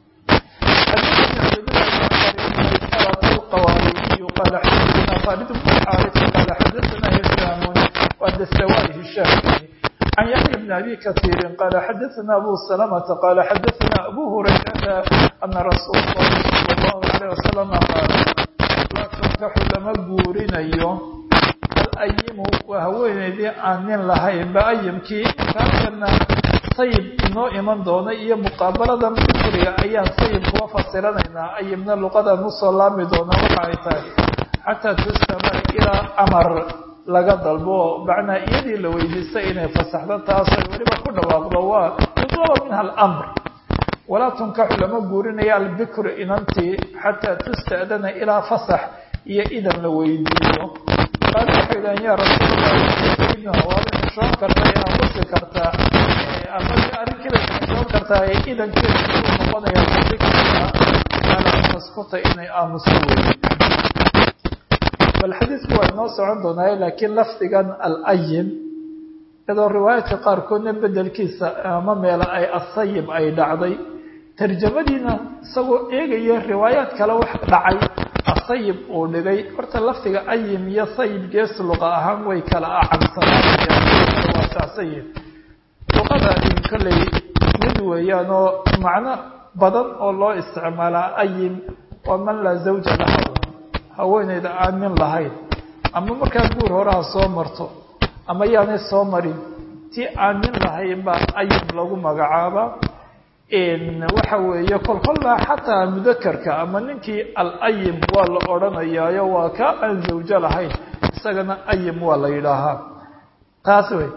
قال حدثنا خالد بن الحارث قال حدثنا هشام والدستوائي هشام عن يحيى بن أبي كثير قال حدثنا أبو سلمة قال حدثنا أبو هريرة أن رسول الله صلى الله عليه وسلم قال لا تنكح لما قورينيو الأيم وهوينيدي آنين لهاين بأيمكي كان sayib inoo iman doona iyo muqaabalada fikriga ayaan sayibka wa fasiranaynaa ayibna luqadan usoo laami doona waxa ay tahay xataa tustamar ilaa amar laga dalbo macnaa iyadii la weydiistay inay fasaxdo taasay weliba ku dhawaaqdo waa yudlaba minha alamr walaa tunkaxu lama guurinayo albikru inantii xataa tusta'dana ilaa fasax iyo idan la weydiiyo qaal waxay idhahan yaa rasuulallah waada xishoon kartaa inaad qusi kartaa ama arrinkiibay xishoon kartaa ee idankeeda uu noqonaya fikriga ala taskuta inay aamuso weeye bal xadiidku waa inoo socon doonaaye laakiin lafdigan al-ayim iyadoo riwaayaadka qaarkoodna bedelkiisa ama meela ay asayib ay dhacday tarjamadiina isagoo eegaya riwaayaad kale wax dhacay asayib uu dhigay horta lafdiga ayim iyo sayib gees luqa ahaan way kala acansanaayeen luqada kolley mid weeyaan oo macno badan oo loo isticmaalaa ayim waa man laa zawja laha haweeneyda aan nin lahayn ama markaa guur horaha soo marto ama yaanay soo marin tii aan nin lahayn baa ayim lagu magacaaba waxa weeye kolkolla xataa mudakarka ama ninkii al-ayim waa la odhanayaayo waa ka aan zawjo lahayn isagana ayim waa la yidhaahaa taas wey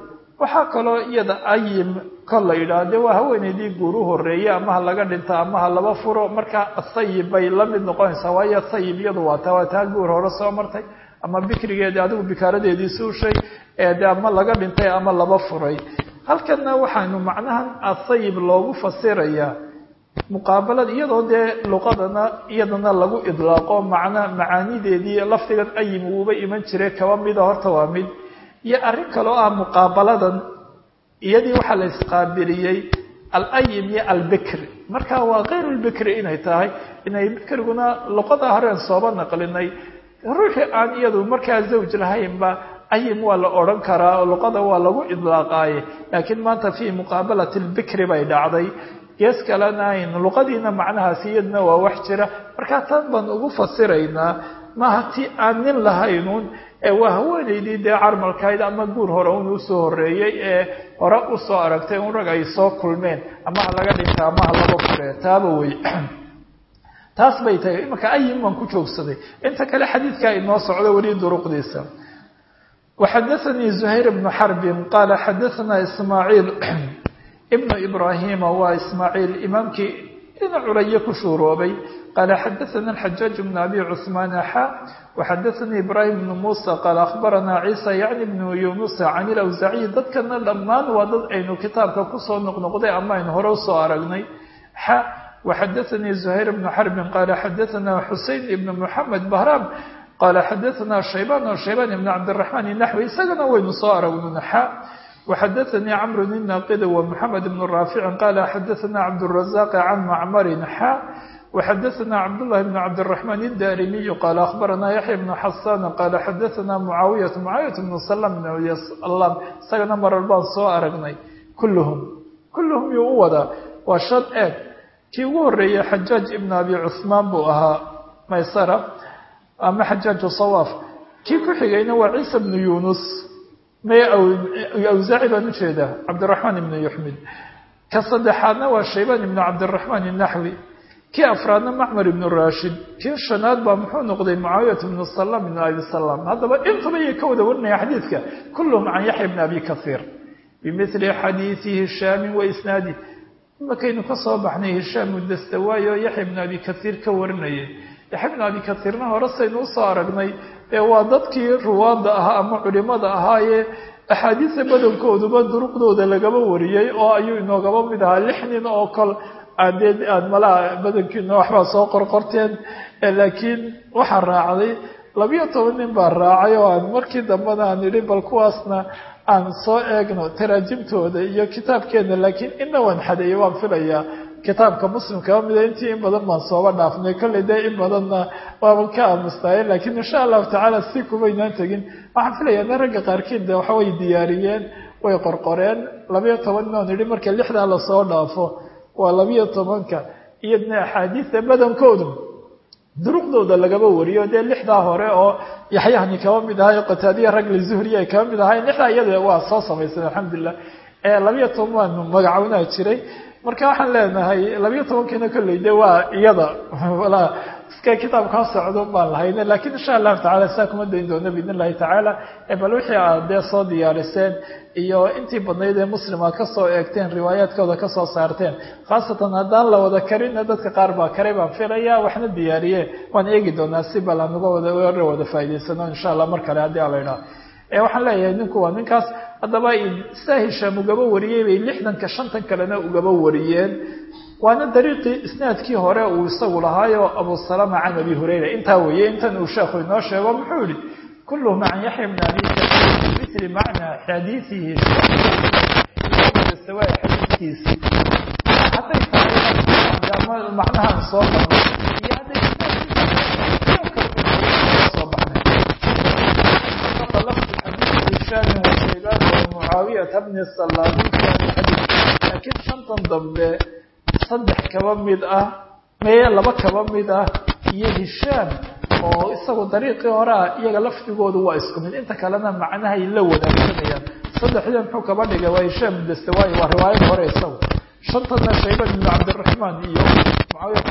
waxaa kaloo iyada ayim kol la yidhaahde waa haweenaydii guur u horeeyey ama ha laga dhinta ama ha laba furo markaa asayib bay la mid noqonaysaa waayo sayib iyadu waa taa guur hore soo martay ama bikrigeedii adigu bikaaradeedii suushay de ama laga dhintay ama laba furay halkana waxaanu macnahan asayib loogu fasirayaa muqaabalada iyadoo dee luqadana iyadana lagu idlaaqo macaanideedii lafdigan ayim uuba iman jiray kaba mida horta waa mid iyo arrin kaloo ah muqaabaladan iyadii waxaa la isqaabiliyey alayim iyo albikri marka waa kayr lbikri inay tahay inay bikriguna luqada horeen sooba naqlinay ruuxii aan iyadu markaa zawj lahaynba ayim waa la odhan karaa oo luqada waa lagu idlaaqaaye laakiin maanta fii muqaabalati lbikri bay dhacday gees kalena ayn luqadiina macnahaasi iyaduna waa wax jira markaa tan baan ugu fasiraynaa maaha ti aan nin lahaynuun waa haweenaydii dee carmalkayd ama guur hore un usoo horeeyey ee hore usoo aragtay un rag ay soo kulmeen ama ha laga dhinta ama ha laba furee taaba wey taas bay tahay imanka ayim baan ku joogsaday inta kale xadiidkaa inoo socdo weli duruqdiisa وxadaثnii زuhayr بن xرb qala xadaثna ismaaعiil بن إbrahima waa ismaaعiil imaamkii ina culaye ku shuuroobay qala xadaثna الxajaaج بن abi cثmaan xa وxadaثnii ibrahim بن muسى qala akhbarana ciisa yعni بن yunus can اlawزaciي dadkana dhammaan waa dad aynu kitaabka kusoo noqnoqday ama aynu hore usoo aragnay xa وxadaثnii زuhayr بن xرb qala xadaثna xusein بn mحamed bahram qala xadaثna shaybaan بn cabdالرaحman الnaxwi isagana waynu soo aragnay xa وxadaثnii cmr الناqd ومحamed بن raafic qala xadaثna cabdالرaزاq can macmar xa وxadaثna cabdاللahi بn cabdالرaحman الdarimiy qala akhbarana yaحya بن xasan qala xadaثna mucaawiyaة بn slm بn lam isagana marar baan soo aragnay kulluhum yuu u wadaa waa shan eeg kii ugu horeeyey xajaaج ibn abi cثmaan buu ahaa maysara ama xajaaju sawaaf kii ku xigayna waa ciisa bnu yunus awsaaci baan ujeedaa cabdiraxmaan ibnu yuxmid ka saddexaadna waa shaybaan ibnu cabdiraxmaan الnaxwi kii afraadna macmar ibnu rashid kii shanaad baa muxuu noqday mucaawiyat ibnu salam ibnu abi salam haddaba intaba iyo ka wada warinaya xadiidka kulluhum can yaxya bni abi kaiir bimili xadiidi hishaami wa isnaadi imakaynu ka soo baxnay hishaam udastawaayo yaxya bni abi kaiir ka warinayay yaxya bn abi kaiirna hore saynu usoo aragnay waa dadkii ruwaadda ahaa ama culimada ahaayee axaadiisa badankooduba duruqdooda lagaba wariyey oo ayuu inoogaba mid ahaa 6 nin oo kol aad malaa badankiina waxbaa soo qorqorteen laakiin waxaa raacday 12 nin baa raacay oo aan markii dambena aan idhi bal kuwaasna aan soo eegno taraajimtooda iyo kitaabkeena laakiin ina waan xadeeyey waan filayaa kitaabka muslimkaa mida intii in badan baan sooba dhaafnay kolley dee in badanna waaban ka aamustaayeen laakiin insha allahu tacaala si kumaynaan tegin waxaan filayaa in ragga qaarkiin de waxa way diyaariyeen way qorqoreen 12 nin oon idhi marka 6daa lasoo dhaafo waa 12ka iyadna axaadiista badankoodu duruqdooda lagaba wariyo dee 6daa hore oo yaxyahani kaba mid ahaa qataadiya ragli zuhri ay kaba mid ahaayeen 6daa iyada waa soo samaysan alxamdulilah 12 waanu magacawnaa jiray marka waxaan leenahay 12kiina kolley de waa iyada walaa iska kitaabkaa socdo baan lahayne laakiin insha allahu tacala saa kuma dayn doono biidn illahi tacaala bal wixii aad dee soo diyaariseen iyo intii badnayd ee muslima kasoo eegteen riwaayaadkooda kasoo saarteen khaasatan haddaan la wada karinna dadka qaar baa karay baan filaya waxna diyaariye waan eegi doonaa si bal aan uga wada faa'idaysano insha allah mar kale haddii ala idhaah waxaan leeyahay ninku waa ninkaas haddaba sidaa hishaam ugaba wariyey bay 60ka 50 kalena ugaba wariyeen waana dariiqii isnaadkii hore uu isagu lahaayo abu salama can abi hurayra intaa weeye intan uu sheekhu inoo sheego muxuu yihi kulluhum can yaxya bn abi kaiir bimithli macna xadiidihi sawaay xadiidkiisi hadday tahay macnahan soo marno iyo hadday soo baxnay وشيبان ومعاوية بن السلام لكن شنطا ضمن صدح كبمد مية لبا كبمد iyo Hishaam oo isagu dariiqii hore iyaga laftigoodu waa isku mid inta kalena macnaha ay la wadaagsanayaan saddexdan muxuu kaba dhigay waa Hishaam dastawaayi waa riwaayad hore isagu shantana Shaybaan ibn Cabdiraxmaan iyo Muawiya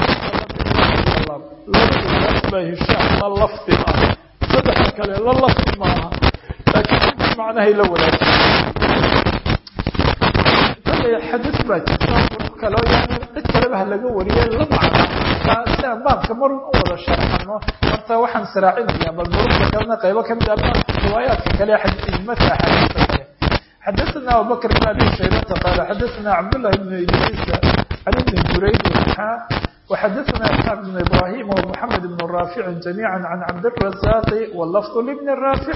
labada Hishaam la lafti saddex kale la lafti maaha laakiin macnaha ay la wadaagsanayaan baa jirta kaloo yani cid kaleba ha laga wariye la macna si aan baabka mar u wada sharxano horta waxaan saraacinayaa bal duruufta kalena qaybo kamid ah riwaayaadka kale xadiidmata xadiidka kale حدثنا أبو بكر بن أبي شيبة قال حدثنا عبد الله بن إدريس عن ابن جريج وحدثنا إسحاق بن إبراهيم ومحمد بن الرافع جميعا عن عبد الرزاق واللفظ لابن الرافع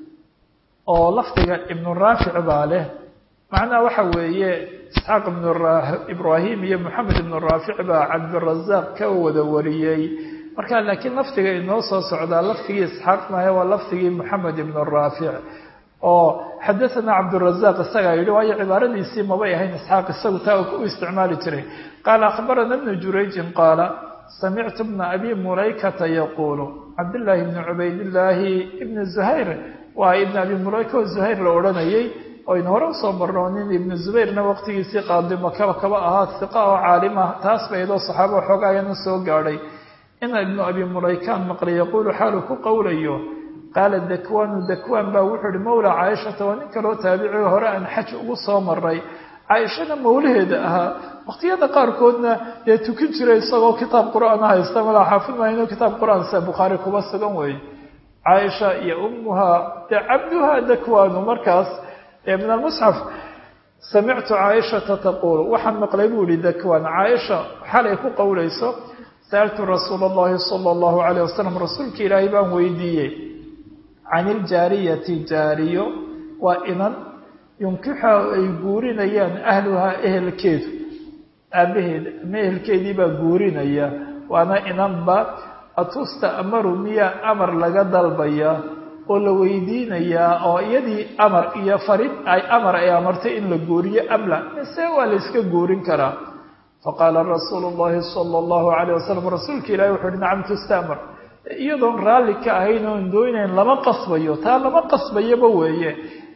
أو لفظ ابن الرافع باله معنى وحوي إسحاق بن إبراهيم يا محمد بن الرافع با عبد الرزاق كود وريي مركان لكن لفظ إنه صعد لفظ إسحاق ما هو لفظ محمد بن الرافع أو حدثنا عبد الرزاق السقايري وهي عبارة يسمى بها إسحاق السوتاء واستعمال تري قال أخبرنا ابن جريج قال سمعت ابن أبي مليكة يقول عبد الله بن عبيد الله ابن الزهير وابن أبي مليكة والزهير الأولاني وإن هو صبرانين ابن الزبير وقت ثقة دمكة وكبأها ثقة وعالمة تاسب إلى الصحابة وحقا ينسوق علي إن ابن أبي مليكة مقري يقول حالك قوليه قال الدكوان باوحر مولى عائشة ونكروا تابعوا هراء حج وصام الرأي عائشة مولهدها وقتها قاركودنا يتوكل شري صغو كتاب قرآن يستمر حافظ ما إنه كتاب قرآن سبخاري كبس قوي عائشة يا أمها عبدها دكوان ومركز من المصحف سمعت عائشة تقول وحن مقلبوا لدكوان عائشة حالك قوليس سألت رسول الله صلى الله عليه وسلم رسولك إلهي بان ويديه عن الجارية جارية وإن ينكحها يقولين أيان أهلها أهل كيد أبهد ما أهل كيد يقولين أيان وأنا إنما أتستأمر ميا أمر لقد البيا ولو يدين أيان أو يدي أمر يا فريد أي أمر أي أمرت إن لقورية أم لا نسوى لسك قورين كرا فقال الرسول الله صلى الله عليه وسلم رسولك لا يحر نعم تستأمر iyadoon raalli ka ahayn oo doonayn lama qasbayo taa lama qasbayaba weeye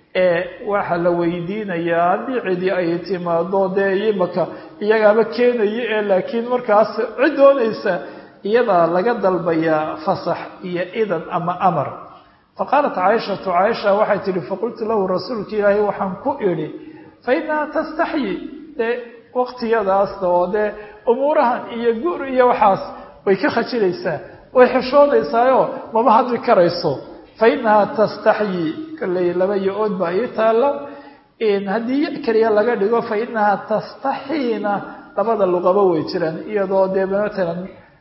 waxa la weydiinayaa hadii cidi ay timaado deeyimaka iyagaaba keenaya laakiin markaas cid doonaysa iyada laga dalbaya fasax iyo idan ama amar faqalat Aisha waxay tiri faqultu lahu rasuulki ilaahi waxaan ku iri fayna tastahi waqtiyadaas doode umurahan iyo guur iyo waxaas way ka khajiraysaa ويحشون إسايو ما بحضر كريسو فإنها تستحيي كاللي لما يؤد بأيتالا إن هدي كريا لغا ديغو فإنها تستحينا لبدا اللغة ويتران إيضو ديبا مثلا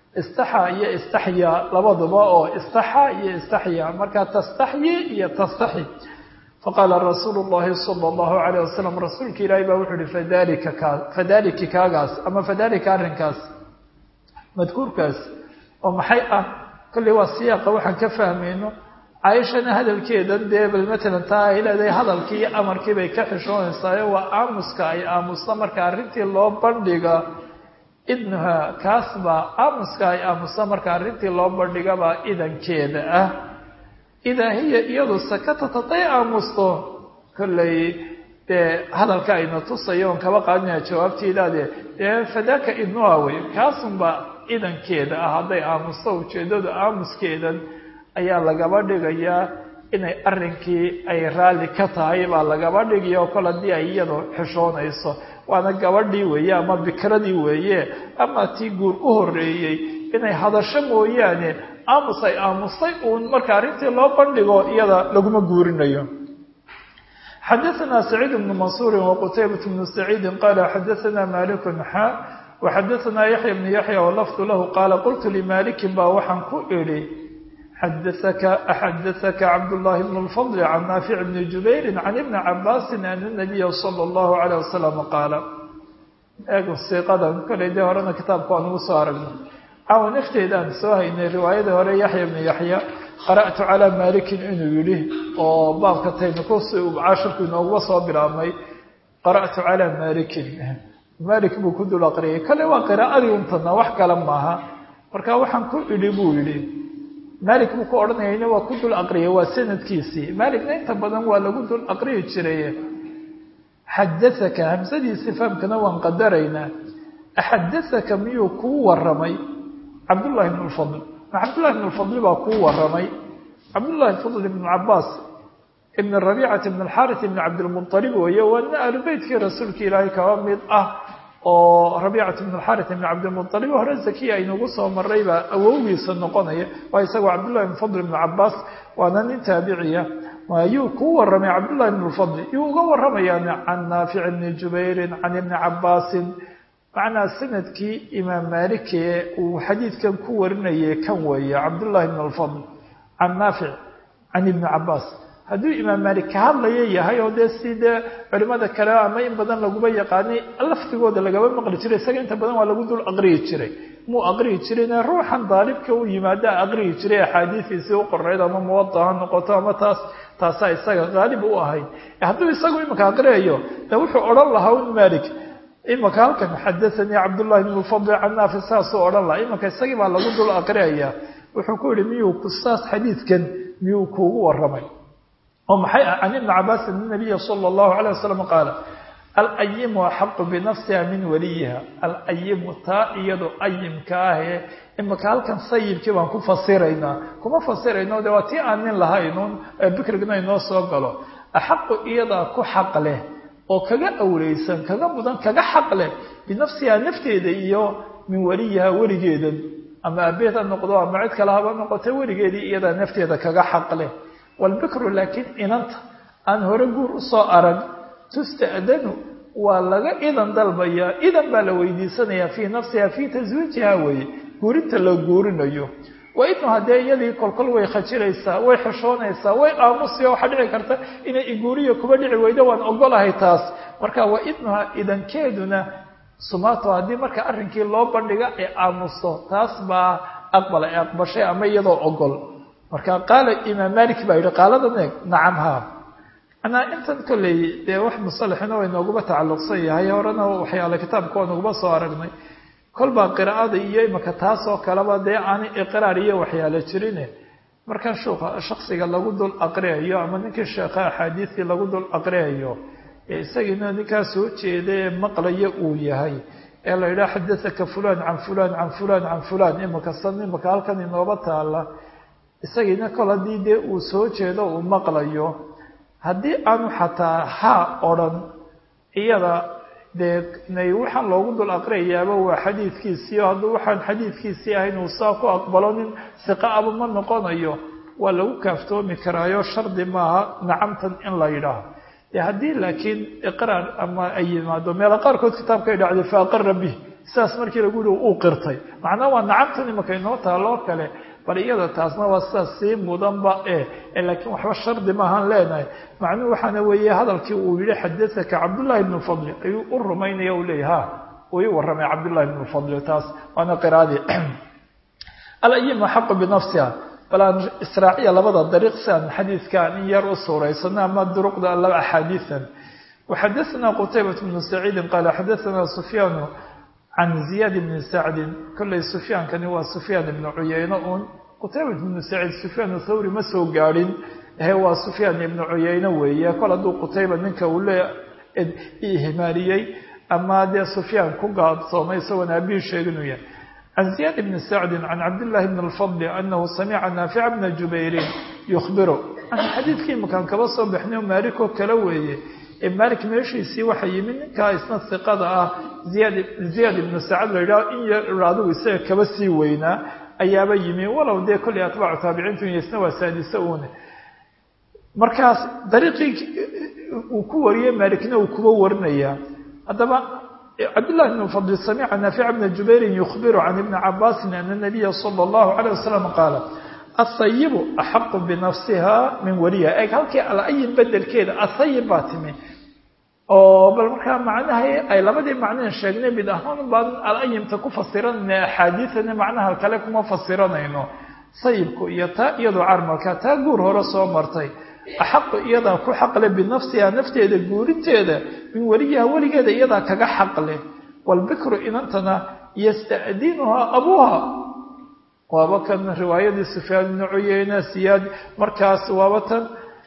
استحيا لبدا باو استحيا مركا تستحيي تستحي فقال رسول الله صلى الله عليه وسلم رسولك إلهي بوحد فذلك كاغاس أما فذلك أرنكاس مذكور كاس ومحي كل وصياق وحن كفهمينه عايشنا هذا الكيد ديبل مثلا تا الى ذي هذا الكي امركي باي كخشون ساي وامسك اي امس marka arintii loo bandhiga idnaha kasba amska ay amsa marka arintii loo bandhiga ba idankeeda ah idahiya iyadu sakata tay amusto kullay hadalka ayna tusayo kaba qaadnaa jawaabtiidaade fadaka idnuha way kaasumba idankeeda ah haday aamuso ujeedada aamuskeedan ayaa lagaba dhigayaa inay arrinkii ay raali ka tahay baa lagaba dhigayo kala dii ay iyado xishoonayso waana gabadhii weeye ama bikradii weeye ama tii guur u horeeyay inay hadasho mooyaane aamusay uun marka arrintii loo bandhigo iyada laguma guurinayo حدثنا سعيد بن منصور وقتيبة بن سعيد قال حدثنا مالك وحدثنا يحيى بن يحيى واللفظ له قال قلت لمالك باوحا كئلي أحدثك عبد الله بن الفضل عن نافع بن جبير عن ابن عباس أن النبي صلى الله عليه وسلم قال أقول السيقظة كل إذا هرنا كتاب قانون صارنا أو نختي إذا نسوها إن الرواية هو يحيى بن يحيى قرأت على مالك إنه يليه وباب كتين كوس وعاشر كنا وصابر عمي قرأت على مالك بو كدو الأقرية كل وقراءة ينطنا وحكا لماها marka waxaan ku idhi buu yiri Malik ku oranayo waa ku dul aqriyo waa sanadkiisi Malik inta badan waa lagu dul aqriyo jiray حدثك همزدي استفهام كنا وانقدرينا أحدثك ميو كو ورمي عبد الله بن الفضل عبد الله بن الفضل با كو ورمي عبد الله بن الفضل بن عباس ibn rabiicata ibn alxaaris ibn cabdilmuطalib weeye waana ahlubeytkii rasuulka ilaahay kaba mid ah oo rabiicata ibn alxaaris ibn cabdilmuطalib hore zakiya aynugu soo maray baa awowgiisa noqonaya waa isagoo cabdullahi ibn fadl ibn cabaas waana nin taabiciya ayuu ku waramay cabdullahi ibn lfadl yuu uga waramayaa can naafic ibni jubayrin can ibni cabaasin macnaa sanadkii imaam maalik ee uu xadiidkan ku warinayay kan weeye cabdullahi ibn alfadl can naafic can ibni cabaas hadduu imaam maalik ka hadlaya yahay oo dee si dee culimada kale ama in badan laguma yaqaanay laftigooda lagaba maqli jiray isaga inta badan waa lagu dul aqriyi jiray muu aqriyi jirayna ruuxan daalibka u yimaada aqriyi jiray axaadiidiisii u qorayd ama muwada ha noqoto ama taasaa isaga qaalib u ahayd hadduu isagu imanka aqriyayo de wuxuu odhan lahaa un maalik imanka halkan xadaanii cabdullahi ibn lfadl can naafic saasuu odhan lahaa imanka isagii baa lagu dul aqriyayaa wuxuu ku yihi miyuu kusaas xadiidkan miyuu kuugu waramay oo maxay ah can ibni cabaas an nabiya sala allahu alayh wasalam qaala alayimu axaqu binafsiha min waliyiha alayimu taa iyadoo ayimka ahee imanka halkan sayibkii baan ku fasiraynaa kuma fasirayno de waa tii aan nin lahaynun bikrigna inoo soo galo axaqu iyadaa ku xaq leh oo kaga awreysan kaga mudan kaga xaq leh binafsiha nafteeda iyo min waliyiha weligeeda ama abeed ha noqdo ama cid kale haba noqoto weligeedii iyadaa nafteeda kaga xaq leh walbikru laakiin inanta aan hore guur usoo arag tusta'danu waa laga idan dalbayaa idan baa la weydiisanayaa fii nafsiha fii taswiijiha weye guurinta la guurinayo waa idnu haddee iyadii kolkol way khajiraysaa way xishoonaysaa way aamusiya waxaa dhici karta inay iguuriya kuba dhici weydo waan ogolahay taas marka waa idnuha idankeeduna sumaato haddii marka arrinkii loo bandhiga ay aamusto taas baa aqbala ee aqbashay ama iyadoo ogol marka qaala imaam malik baa yidhi qaaladan eeg nacam haa anaa intan kolley dee wax musalaxina way nooguba tacalluqsan yahay horena waxyaale kitaabka waa nooguba soo aragnay kolbaa qiraa'ada iyo imanka taas oo kaleba dee aanay iqraar iyo waxyaale jirine marka shaksiga lagu dul aqriyayo ama ninkii sheekha axaadiistii lagu dul aqriyayo isagiina ninkaa soo jeeda ee maqlaya uu yahay ee la yidhaha xadathaka fulan can fulan can fulan can fulan imanka halkan inooba taala isagiina kol haddii dee uu soo jeedo uu maqlayo haddii aanu xataa ha odhan iyada dee waxaan loogu dul aqriyayaaba waa xadiidkiisii oo hadduu waxaan xadiidkiisii ahayn uu saa ku aqbalo nin siqa aba ma noqonayo waa lagu kaaftoomi karaayo shardi maaha nacamtan in la yidhaaho dee haddii laakiin iqraar ama ay yimaado meelo qaarkood kitaabka ay dhacday fa aqara bih sidaas markii lagu yihi uu qirtay macnaha waa nacamtan imanka inoo taaloo kale bal iyada taasna waa sidaas sii mudanba laakiin waxba shardi maahaan leenahay macnuhu waxaana weeye hadalkii uu yihi xadathaka cabdullahi ibn fadli ayuu u rumaynaya u leeyahy ha uu ii warramay cabdullahi ibn fadli taas waana qiraadii alayimu axaqu binafsiha bal aan israaciya labada dariiq si aan xadiidkaan in yar u suuraysano ama duruqda laba axaadiisan waxadathana qutaybat bnu saciidin qaala xadathana sufyaanu can ziyaad bni sacdin kolley sufyaankani waa sufyaan ibnu cuyeyne uun qutaybat bnu saciid sufyaan thawri ma soo gaadhin waa sufyaan ibnu cuyeyne weeye kol hadduu qutayba ninka uu le ihmaaliyey ama dee sufyaan ku gaadsoomay isagoon aabihii sheeginu yahay can ziyaad bni sacdin can cabdillahi bni alfadli anahu samica naafica bna jubayrin yukhbiru xadiidkii imakaan kaba soo baxnayo maalikoo kale weeye malik meeshiisii waxa yimid ninkaa isna iqada ah ziyaad ibnu sacad la yidhaho in yar adigu isaga kaba sii weynaa ayaaba yimi walow dee kolley atbaacu taabiciintu isna waa saadise uune markaas dariiqii uu ku wariyey maalikna uu kuba warinayaa haddaba cabdullahi bn fadl samica naafica bna jubayrin yukhbiru can ibni cabaasin ana nabiya sala allahu calayh wasalam qaala asayibu axaqu binafsiha min waliha eg halkii alayib bedelkeeda asayib baa timi oo bal markaa macnaha ay labadii macneen sheegnay mid ahaan baan alayimta ku fasiranayna axaadiidana macnaha kale kuma fasiranayno sayibku iyo taa iyadoo carmalka taa guur hore soo martay axaqu iyadaa ku xaqle binafsiha nafteeda guurinteeda min waliyiha weligeeda iyadaa kaga xaqle walbikru inantana yasta'dinuhaa abuuha waaba kan riwaayadii sufyaan ibnu cuyeyne siyaad markaas waaba tan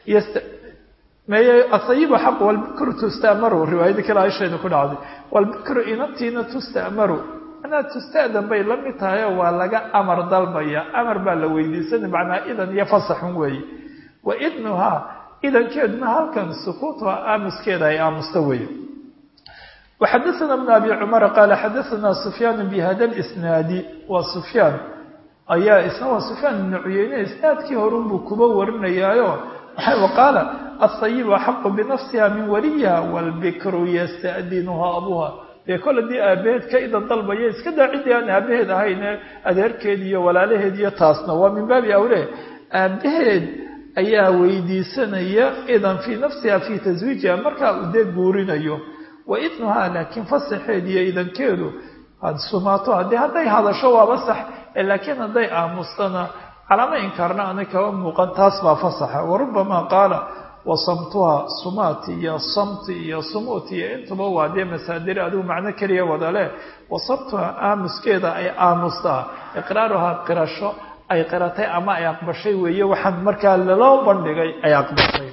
asayibu xaq walbikru tustamaru riwaayadii kale aisheeda ku dhacday walbikru inantiina tustamaru manaa tusta'dan bay la mid tahay oo waa laga amar dalbaya amar baa la weydiisanay macnaa idan iyo fasaxun weeye wa idnuhaa idankeeduna halkan sukuutuha aamuskeeda ay aamusta weeye. وxadaثna بن أbي cمر qال xadaثna سفyاn بhada الإsناadi waa سفyاn ayaa isna waa سفyاn بن cuyeyne isnaadkii horun buu kuba warinayaayo qaala الطayiب أxaq بنafسha min waliyiha والbikru ystأdinuha abuha dee kol hadii aabaheed ka idan dalbaya iska daa ciddii aan aabaheed ahayne adeerkeed iyo walaalaheed iyo taasna waa min baabi awle aabaheed ayaa weydiisanaya idan fii nafsiha fii taswiijiha markaa uu dee guurinayo waidnuhaa laakiin fasaxeed iyo idankeedu sumaato hadday hadasho waaba sax laakiin hadday aamustana calama inkaarna ana kaba muuqan taas baa fasaxa. warubamaa qaala wasamtuha sumaati iyo samti iyo sumuuti iyo intuba waa dee masaadir adigu macno keliya wadale. wasamtuha aamuskeeda ay aamustaa iqraaruhaa qirasho ay qiratay ama ay aqbashay weeye waxaan markaa laloo bandhigay ay aqbashay.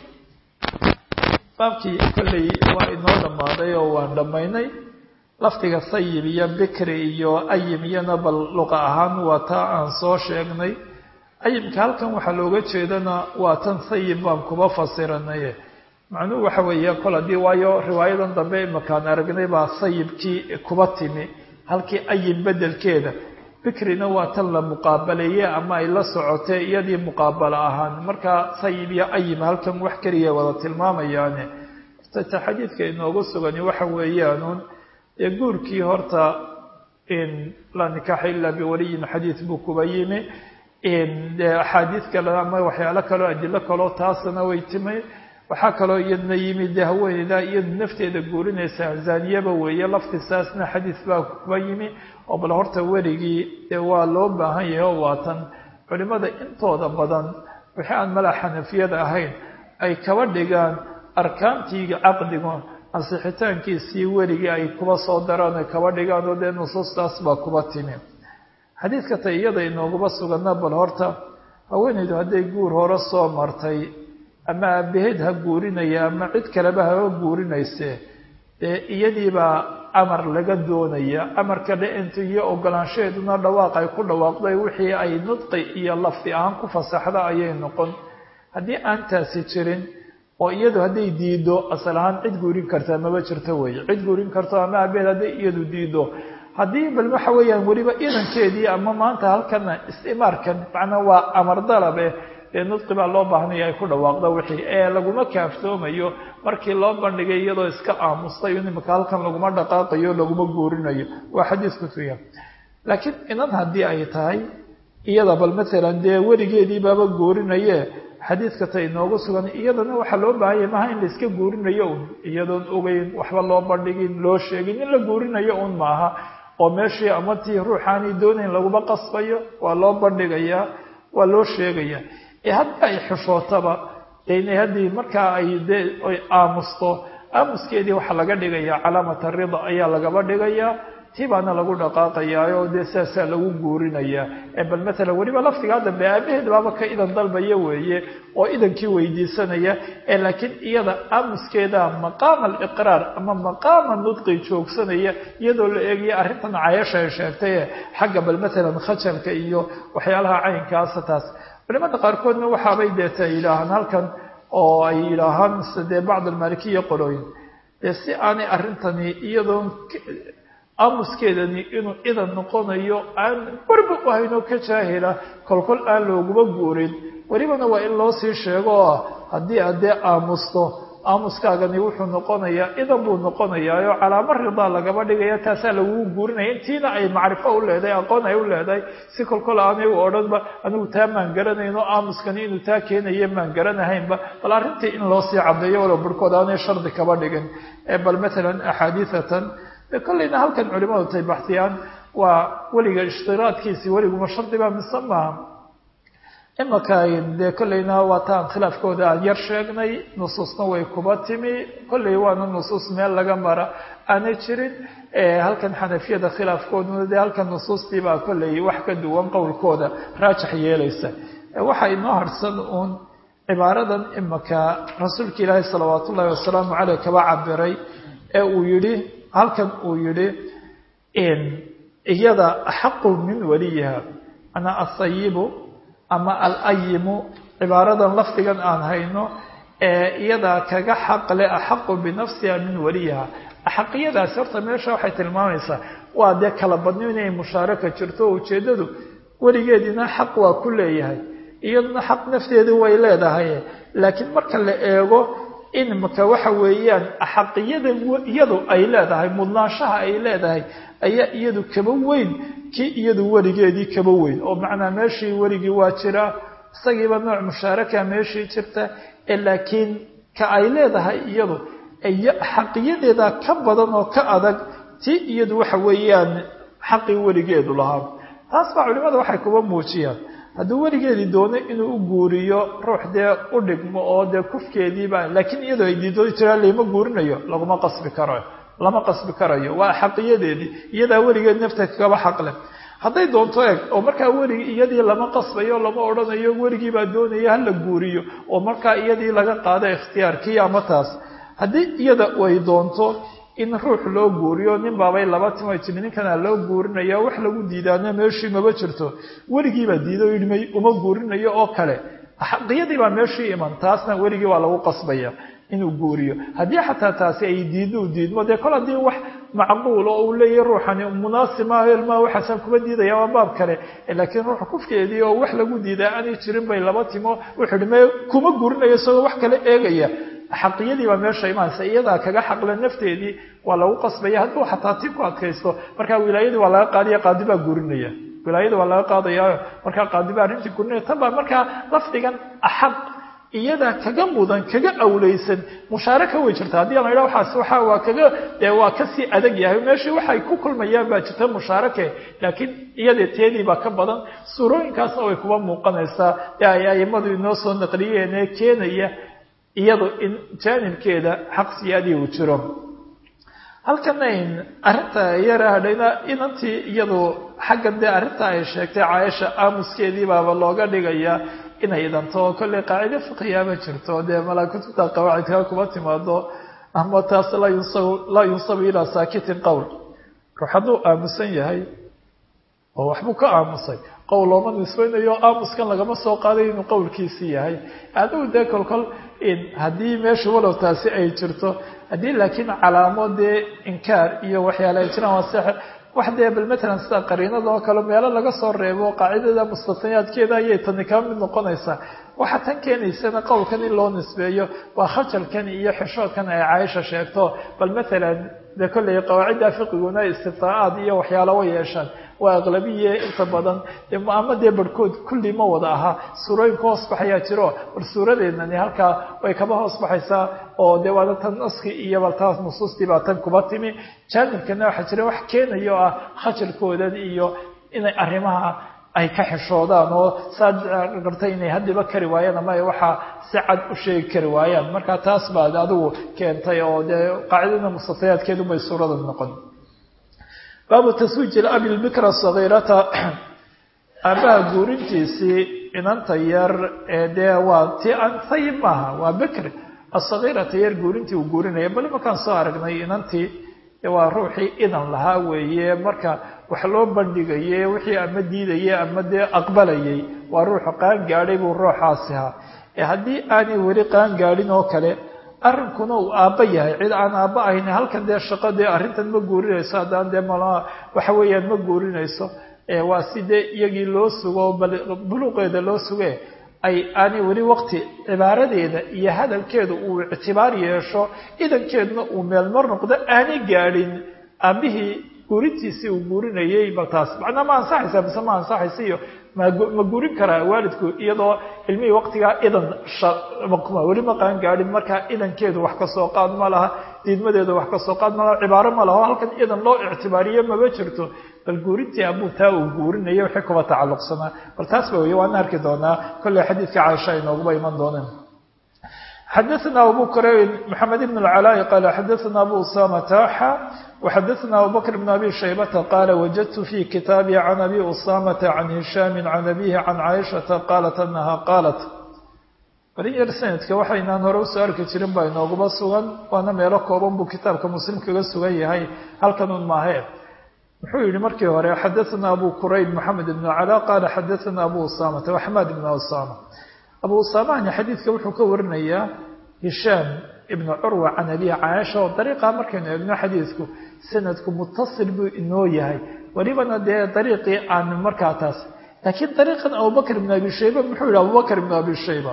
baabkii kolley waa inoo dhammaaday oo waan dhammaynay. lafdiga sayib iyo bikri iyo ayim iyona bal luqa ahaan waa taa aan soo sheegnay. ayimka halkan waxaa looga jeedana waa tan sayib baan kuba fasiranaye macnuhu waxa weeye kol haddii waayo riwaayadan dambe imakaan aragnay baa sayibkii kuba timi halkii ayim bedelkeeda. bikrina waa tan la muqaabaleeye ama ay la socotee iyadii muqaabalo ahaan markaa sayib iyo ayim halkan wax keliya wada tilmaamayaane. horta xadiidka inoogu sugani waxa weeyaanuun ee guurkii horta in laa nikaaxa ilaa biwaliyin xadiid buu kuba yimi axaadiid kale ama waxyaalo kaloo adilo kaloo taasna way timi. waxaa kaloo iyadna yimi dee haweeneyda iyadu nafteeda guurinaysa zaaniyaba weeye laftisaasna xadiis baa kuba yimi oo bal horta weligii dee waa loo baahan yahay oo waatan culimada intooda badan wixii aan mala xanafiyada ahayn ay kaba dhigaan arkaantiiga caqdiga ansixitaankiisii weligii ay kuba soo daraan ay kaba dhigaan oo dee nusuustaas baa kuba timi. xadiidka ta iyada inoogaba sugana bal horta haweeneydu hadday guur hore soo martay ama aabaheed ha guurinaya ama cid kaleba haba guurinayse dee iyadiibaa amar laga doonaya. amarka dhicinta iyo ogolaanshaheeduna dhawaaq ay ku dhawaaqday wixii ay nudqi iyo lafdi ahaan ku fasaxda ayay noqon. haddii aan taasi jirin oo iyadu hadday diido asal ahaan cid guurin kartaa maba jirto weeye. cid guurin karto ama aabaheed hadday iyadu diido haddii bal waxa weeyaan weliba idankeedii ama maanta halkana istimaarkan macnaa waa amar dalabe dee nudqi baa loo baahnaya ay ku dhawaaqda wixii laguma kaaftoomayo markii loo bandhigay iyadoo iska aamustay imika halkan laguma dhaqaaqayo laguma guurinayo waa xadiisku tuya. laakiin inan haddii ay tahay iyada bal maalan dee weligeedii baaba guurinaye xadiidka ta inoogu sugan iyadana waxaa loo baahanya maha in la iska guurinayo un iyadoon ogeyn waxba loo bandhigin loo sheegin in la guurinayo un maaha oo meeshii ama tii ruuxaanay doonayn laguma qasbayo waa loo bandhigayaa waa loo sheegaya. haddii ay xushootaba haddii markaa ay dee ay aamusto aamuskeedii waxaa laga dhigayaa calaamata rida ayaa lagaba dhigayaa tii baana lagu dhaqaaqayaayo dee saasaa lagu guurinayaa. bal maalan weliba laftigaa dambe aabaheed baaba ka idan dalbaya weeye oo idankii weydiisanaya laakiin iyada aamuskeeda maqaama aliqraar ama maqaama nudqi joogsanaya iyadoo la eegaya arrintan cayasha ay sheegtay xagga bal maalan khajalka iyo waxyaalaha caynkaasa taas. culimada qaarkoodna waxaabay deeta yidhaahaan halkan oo ay yidhaahaan dee bacd almalikiya qolooyin dee si aanay arrintani iyadoon aamuskeedani inuu idan noqonayo aan barba u haynoo ka jaahila kolkol aan looguma guurin welibana waa in loo sii sheego oo haddii aad dee aamusto aamuskaagani wuxuu noqonayaa idan buu noqonayaayo calaamo ridaa lagaba dhigaya taasaa lagugu guurinaya intiina ay macrifo u leedahay aqoon ay u leedahay si kolkol aanay u odhanba anigu taa maan garanayno aamuskani inuu taa keenayo maan garanahaynba bal arrintii in loo sii caddeeyo walow barhkood aanay shardi kaba dhigin. bal maalan axaadiithatan kollayna halkan culimadu tay baxtiyaan waa weliga ishtiraadkiisii weliguma shardiba mise maaha. imaka dee kollayna waa taan khilaafkooda aan yar sheegnay nusuusna way kuba timi kollay waana nusuus meel laga mara aanay jirin. halkan xanafiyada khilaafkooduna dee halkan nusuustiibaa kollay wax ka duwan qowlkooda raajax yeelaysa. waxaa inoo harsan uun cibaaradan imaka rasuulka ilaahi salawaat ullahi wasalaamu caleyh kaba cabiray uu yihi halkan uu yihi iyada axaqu min waliyiha ana asayibu ama alayimu cibaaradan lafdigan aan hayno iyadaa kaga xaqle axaqu binafsiha min waliha axaqiyadaasi horta meesha waxay tilmaamaysaa waa dee kala badno inay mushaaraka jirto oo ujeeddadu weligeedina xaq waa ku leeyahay iyaduna xaq nafteedu way leedahay laakiin marka la eego in marka waxa weeyaan axaqiyada iyadu ay leedahay mudnaanshaha ay leedahay ayaa iyadu kaba weyn kii iyadu weligeedii kaba weyn oo macnaa meeshii weligii waa jira isagiiba nooc mushaaraka meeshii jirta laakiin ka ay leedahay iyadu xaqiyadeeda ka badan oo ka adag tii iyadu waxa weeyaan xaqii weligeedu lahaa taas baa culimada waxay kuba muujiyaan hadduu weligeedii doono inuu u guuriyo ruux dee u dhigmo oo dee kufkeediiba laakiin iyadoo ay diido jiraa lama guurinayo lama qasbi karayo waa xaqiyadeedii iyadaa weligeed nafta kaba xaqle hadday doonto eg oo markaa weligi iyadii lama qasbayo lama odhanayo weligii baa doonaya hala guuriyo oo markaa iyadii laga qaado ikhtiyaarkii ama taas haddii iyada way doonto in ruux loo guuriyo nin baabay laba timo timi ninkana loo guurinaya wax lagu diidaana meeshii maba jirto weligiibaa diido yidhi uma guurinayo oo kale xaqiyadii baa meeshii iman taasna weligii waa lagu qasbaya inuu guuriyo haddii xataa taasi ay diidmo dee kol haddii wax macquul oo uu leeyahay ruuxani munaasib ilmaa waxaasaan kuma diidaya waa baab kale laakiin ruuxa kufkeedii oo wax lagu diidaa aanay jirin bay laba timo wuxuu yidhi me kuma guurinayo isagoo wax kale eegaya xaqiyadii baa meesha imaanaysa iyadaa kaga xaqle nafteedii waa lagu qasbaya hadduu xataa ti ku adkaysto markaa wilaayadii waa laga qaadaya qaadi baa guurinaya wilaayada waa laga qaadaya markaa qaadi baa arrintii guurinaya tan baa markaa lafdigan axaq iyadaa kaga mudan kaga awleysan mushaaraka way jirta haddii la yidhaha waxaas waa kasii adag yahay meeshii waxay ku kulmayaan baa jirta mushaarake laakiin iyada teedii baa ka badan suurooyinkaasna way kuba muuqanaysaa ee ay aimadu inoo soo naqliyeen ee keenaya iyado in jaanibkeeda xaq siyaadii uu jiro halkana arrinta yara hadhayna inantii iyadu xaggan dee arrinta ay sheegtay caaisha aamuskeedii baaba looga dhigayaa inay idanto kolley qaacido fiqiya ma jirto dee malaakutubta qawaacidka kuma timaado ama taas laa yunsabu ilaa saakitin qowl ruux hadduu aamusan yahay oo waxbuu ka aamusay qowl looma nisbaynayo aamuskan lagama soo qaaday inuu qowlkiisii yahay adigu dee kolkol haddii meesha walow taasi ay jirto haddii laakiin calaamo dee inkaar iyo waxyaala ay jiraan waa seexir wax dee bal matalan sida qariinada oo kale meelo laga soo reebo qaacidada mustataniyaadkeeda ayay tani kaa mid noqonaysaa waxa tan keenaysana qowlkan in loo nisbeeyo waa khajalkan iyo xishoodkan ay caaisha sheegto bal matalan dee kolley qawaacidda fiqiguna istibtaa'aad iyo waxyaalo way yeeshaan waa aqlabiye inta badan ama dee barhkood kulli ma wada aha suurooyinka hoos baxayaa jiro bal suuradeednani halkaa way kaba hoos baxaysaa oo dee waada tan naski iyo bal taas nusuustii baa tan kuba timi jaanibkana waxaa jira wax keenayo ah khajalkoodan iyo inay arrimaha ay ka xishoodaan oo saa gartay inay haddiba kari waayaan ama ay waxaa si cad u sheegi kari waayaan marka taas baad adigu keentay oo dee qaacidada mustatayaadkeedu bay suurada noqon baabu taswiiji abi lbikra sagiirata aabaha guurintiisii inanta yar ee dee waa ti aan sayib maaha waa bikri asagiirata yar guurintii uu guurinaya bali markaan soo aragnay inantii waa ruuxii idan lahaa weeye marka wax loo bandhigaye wixii ama diidayay ama dee aqbalayay waa ruuxu qaan gaadhay buu ruuxaasi ahaa haddii aanay weli qaan gaadhin oo kale arrinkuna uu aabba yahay cid aan aabba ahayn halkan dee shaqo dee arrintan ma guurinayso haddaan dee waxa weeyaan ma guurinayso waa si dee iyagii loo sugo buluuqeeda loo suge aanay weli waqti cibaaradeeda iyo hadalkeeda uu ictibaar yeesho idankeedna uu meelmar noqdo aanay gaadhin aabbihii guurintiisii uu guurinayay ba taas macnaa ma ansaxaysa mise ma ansaxaysa iyo ma guurin karaa waalidku iyadoo ilmihii waqtigaa idan weli ma qaan gaadhin markaa idankeedu wax kasoo qaad ma laha diidmadeedu wax kasoo qaad ma laha cibaaro ma laha halkan idan loo ictibaariye maba jirto bal guurintii abuu taa uu guurinaya waxay kuba tacalluqsanaa bal taas ba wey waana arki doonaa kolley xadiidka caaisha ay nooguba iman dooneen xadaثna abu kurayb mحamed بن العلاء qال xadaثna abu usamةa وxadaثna abu bkr بن abi shaybةa qاla wajadtu fي kitaabi can abi usamةa can hishaam can abihi can caaishaةa qaalat anaha qaalat balin yar sanadka waxaynaan hore usoo arki jirin baa inooguba sugan waana meelo kooban buu kitaabka muslim kaga sugan yahay halkan un maahe muxuu yihi markii hore xadaثna abu kurayb mحamed بن العلاء qala xadaثna abu usamةa وxmad بn usama abu usamahni xadiidka wuxuu ka warinayaa هشام ابن عروة عن أبي عائشة وطريقة مركن ابن حديثكم سندكم متصل بإنه يهي ولبنا ده طريقي عن مركاتاس لكن طريقا أبو بكر بن أبي شيبة محول أبو بكر بن أبي شيبة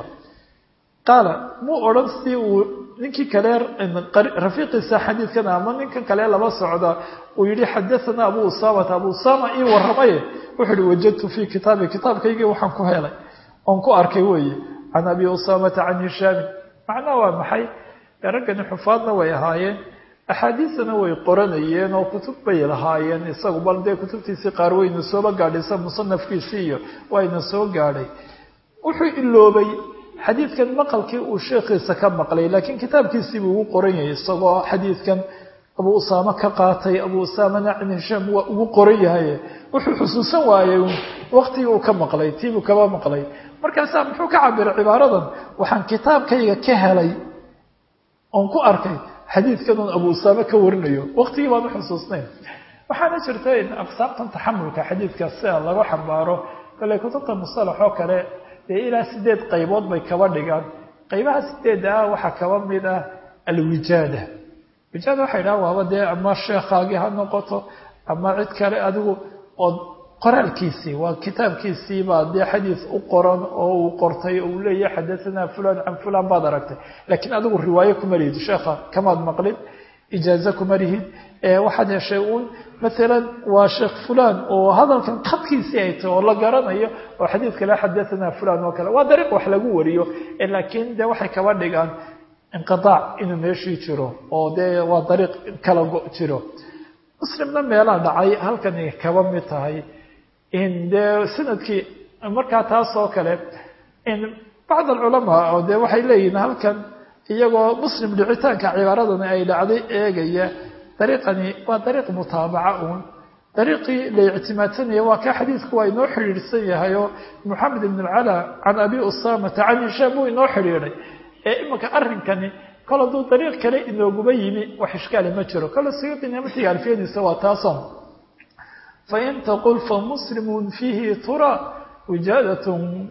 قال مو أرنسي ونكي كلير رفيقي حديث كان أما نكي كلير لما صعدا ويلي حدثنا أبو أسامة إيه ورميه وحل وجدت في كتاب كيجي وحنكو هيلي أنكو أركيوي عن أبي أسامة عن هشام معناه ومحي رجل حفاظنا ويهاين أحاديثنا ويقرنيين وكتب بيلهاين يساقوا بالدي كتب تيسي قاروين نسوبة قاعد يسا مصنف كيسية وين نسوبة قاعد وحي إلو بي حديث كان مقل كي والشيخ يسكب مقلي لكن كتاب كيسي بيو قرنية يساقوا حديث كان أبو أسامة كقاتي أبو أسامة نعم هشام وقرية هاي وحي حسوسا وايون وقتي وكم مقلي تيبو كبا مقلي مركز سامحو كعبر عبارة وحن كتاب كي كهلي أنكو أركي حديث كان أبو أسامة كورنيو وقتي ما نحسوسنين وحنا شرتين أقسام تحملك حديث كالسيال الله وحباره قال لك كنت مصطلح وكلا إلى سديد قيبات بيكوردقان قيبها سديد وحكوان من الوجادة وجادة وحيلا وهو دي أما الشيخ خاقيها النقطة أما عد كلا أدو قرأ الكيسي وكتاب كيسي بعد حديث أقرن أو قرطي أو لي حدثنا فلان عن فلان بعد ركته لكن أدو الرواية كمريد شيخة كما مقلب إجازة كمريد واحد يشيئون مثلا وشيخ فلان وهذا كان قد كيسي أيته والله قرن أيه وحديث كلا حدثنا فلان وكلا ودرق وحلقوا وريو لكن ده وحي كوردق عن انقطاع إنه ماشي تشيرو أو ده ودرق كلا تشيرو مسلم لما يلا دعي هل كان كوامي تاي إن سندكي مركا تاسو كله إن بعض العلماء أو ده وحي لين هل كان يجوا مسلم لعتان كعبارة أي لعدي إيجية طريقني وطريق متابعة طريقي لاعتمادني وكحديث كوي نوحي السية هيو محمد بن العلا عن أبي أسامة عن هشام نوحي لي إما كأرن كني كل دو طريق كله إنه جبيني وحشكال ما جرو كل سيوط نعمتي عارفين سوا تاصم فإن تقول فمسلم فيه ترى وجادة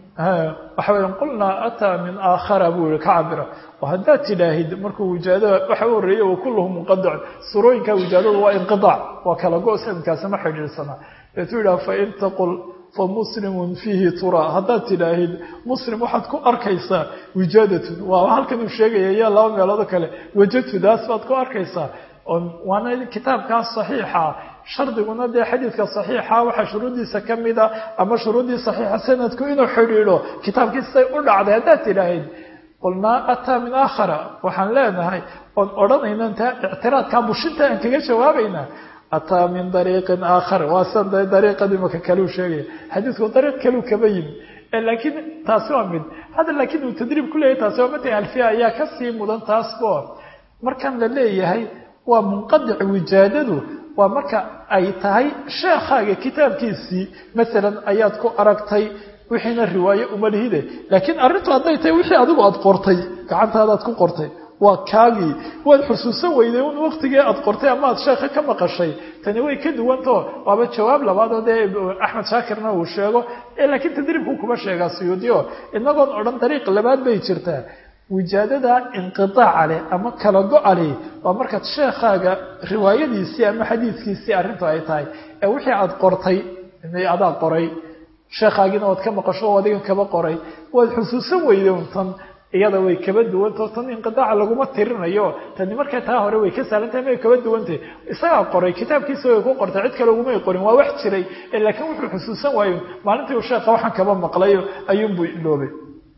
وحاول قلنا أتى من آخر أبو الكعبرة وهذا تلاهد مركو وجادة وحاول ريه وكلهم مقدع سروين كوجادة وانقطاع وكلا قوسم كاسم حجر السنة يقول فإن تقول فمسلم فيه ترى هذا تلاهد مسلم واحد كو أركيسا وجادة وهل كانوا شيء يا الله ما الله كله وجدت داس بعد كو أركيسا وأنا الكتاب كان صحيحة شرط قلنا ده حديث كان صحيحة وحشرودي سكمدة أما شرودي صحيحة سنة كونه حريره كتاب كيسا يقول على هذا تلاهد قلنا أتى من آخر وحن لنا هاي أردنا إن أنت اعتراض كان بشنت أنك جوابنا أتى من طريق آخر وصل طريقة دي مككلو شيء حديث طريق كلو كبين لكن تاسوا من هذا لكن التدريب كله تاسوا متى الفئة يا كسي مدن تاسبور مركان للي هي ومنقطع وجادته ومركا أي تهي شيخاga kitaabkiisi مثلا ayaad ku aragtay wixina riwaayo uma lihide laakiin arintu haday tahay wixii adigu aad qortay gacantaada aad ku qortay waa kaagi waad xusuusan weyday in waqtiga aad qortay ama aad sheekha ka maqashay tani way ka duwanto waaba jawaab labaad oo Ahmed Shaakirna uu sheego laakiin tadriibku kuma sheega siyuudiyo inagoon oran dariiq labaad bay jirtaa وجادة انقطاع عليه أما كلا جو عليه ومركز شيخاga روايadiisi ama xadiiskiisi arintu ay tahay ee wixii aad qortay inay aad qoray sheekhaagina wad ka maqasho wadiga kaba qoray wad xusuusan weyday tan iyada way kaba duwanto tan inqitaac lagu ma tirinayo tan markay taa hore way ka saalantahay may kaba duwantay isaga qoray kitaabkiisa way ku qortay cid kale ugu may qorin waa wax jiray laakiin wuxuu xusuusan waayo maalintii uu sheekha waxan kaba maqlayo ayuu buu iloobay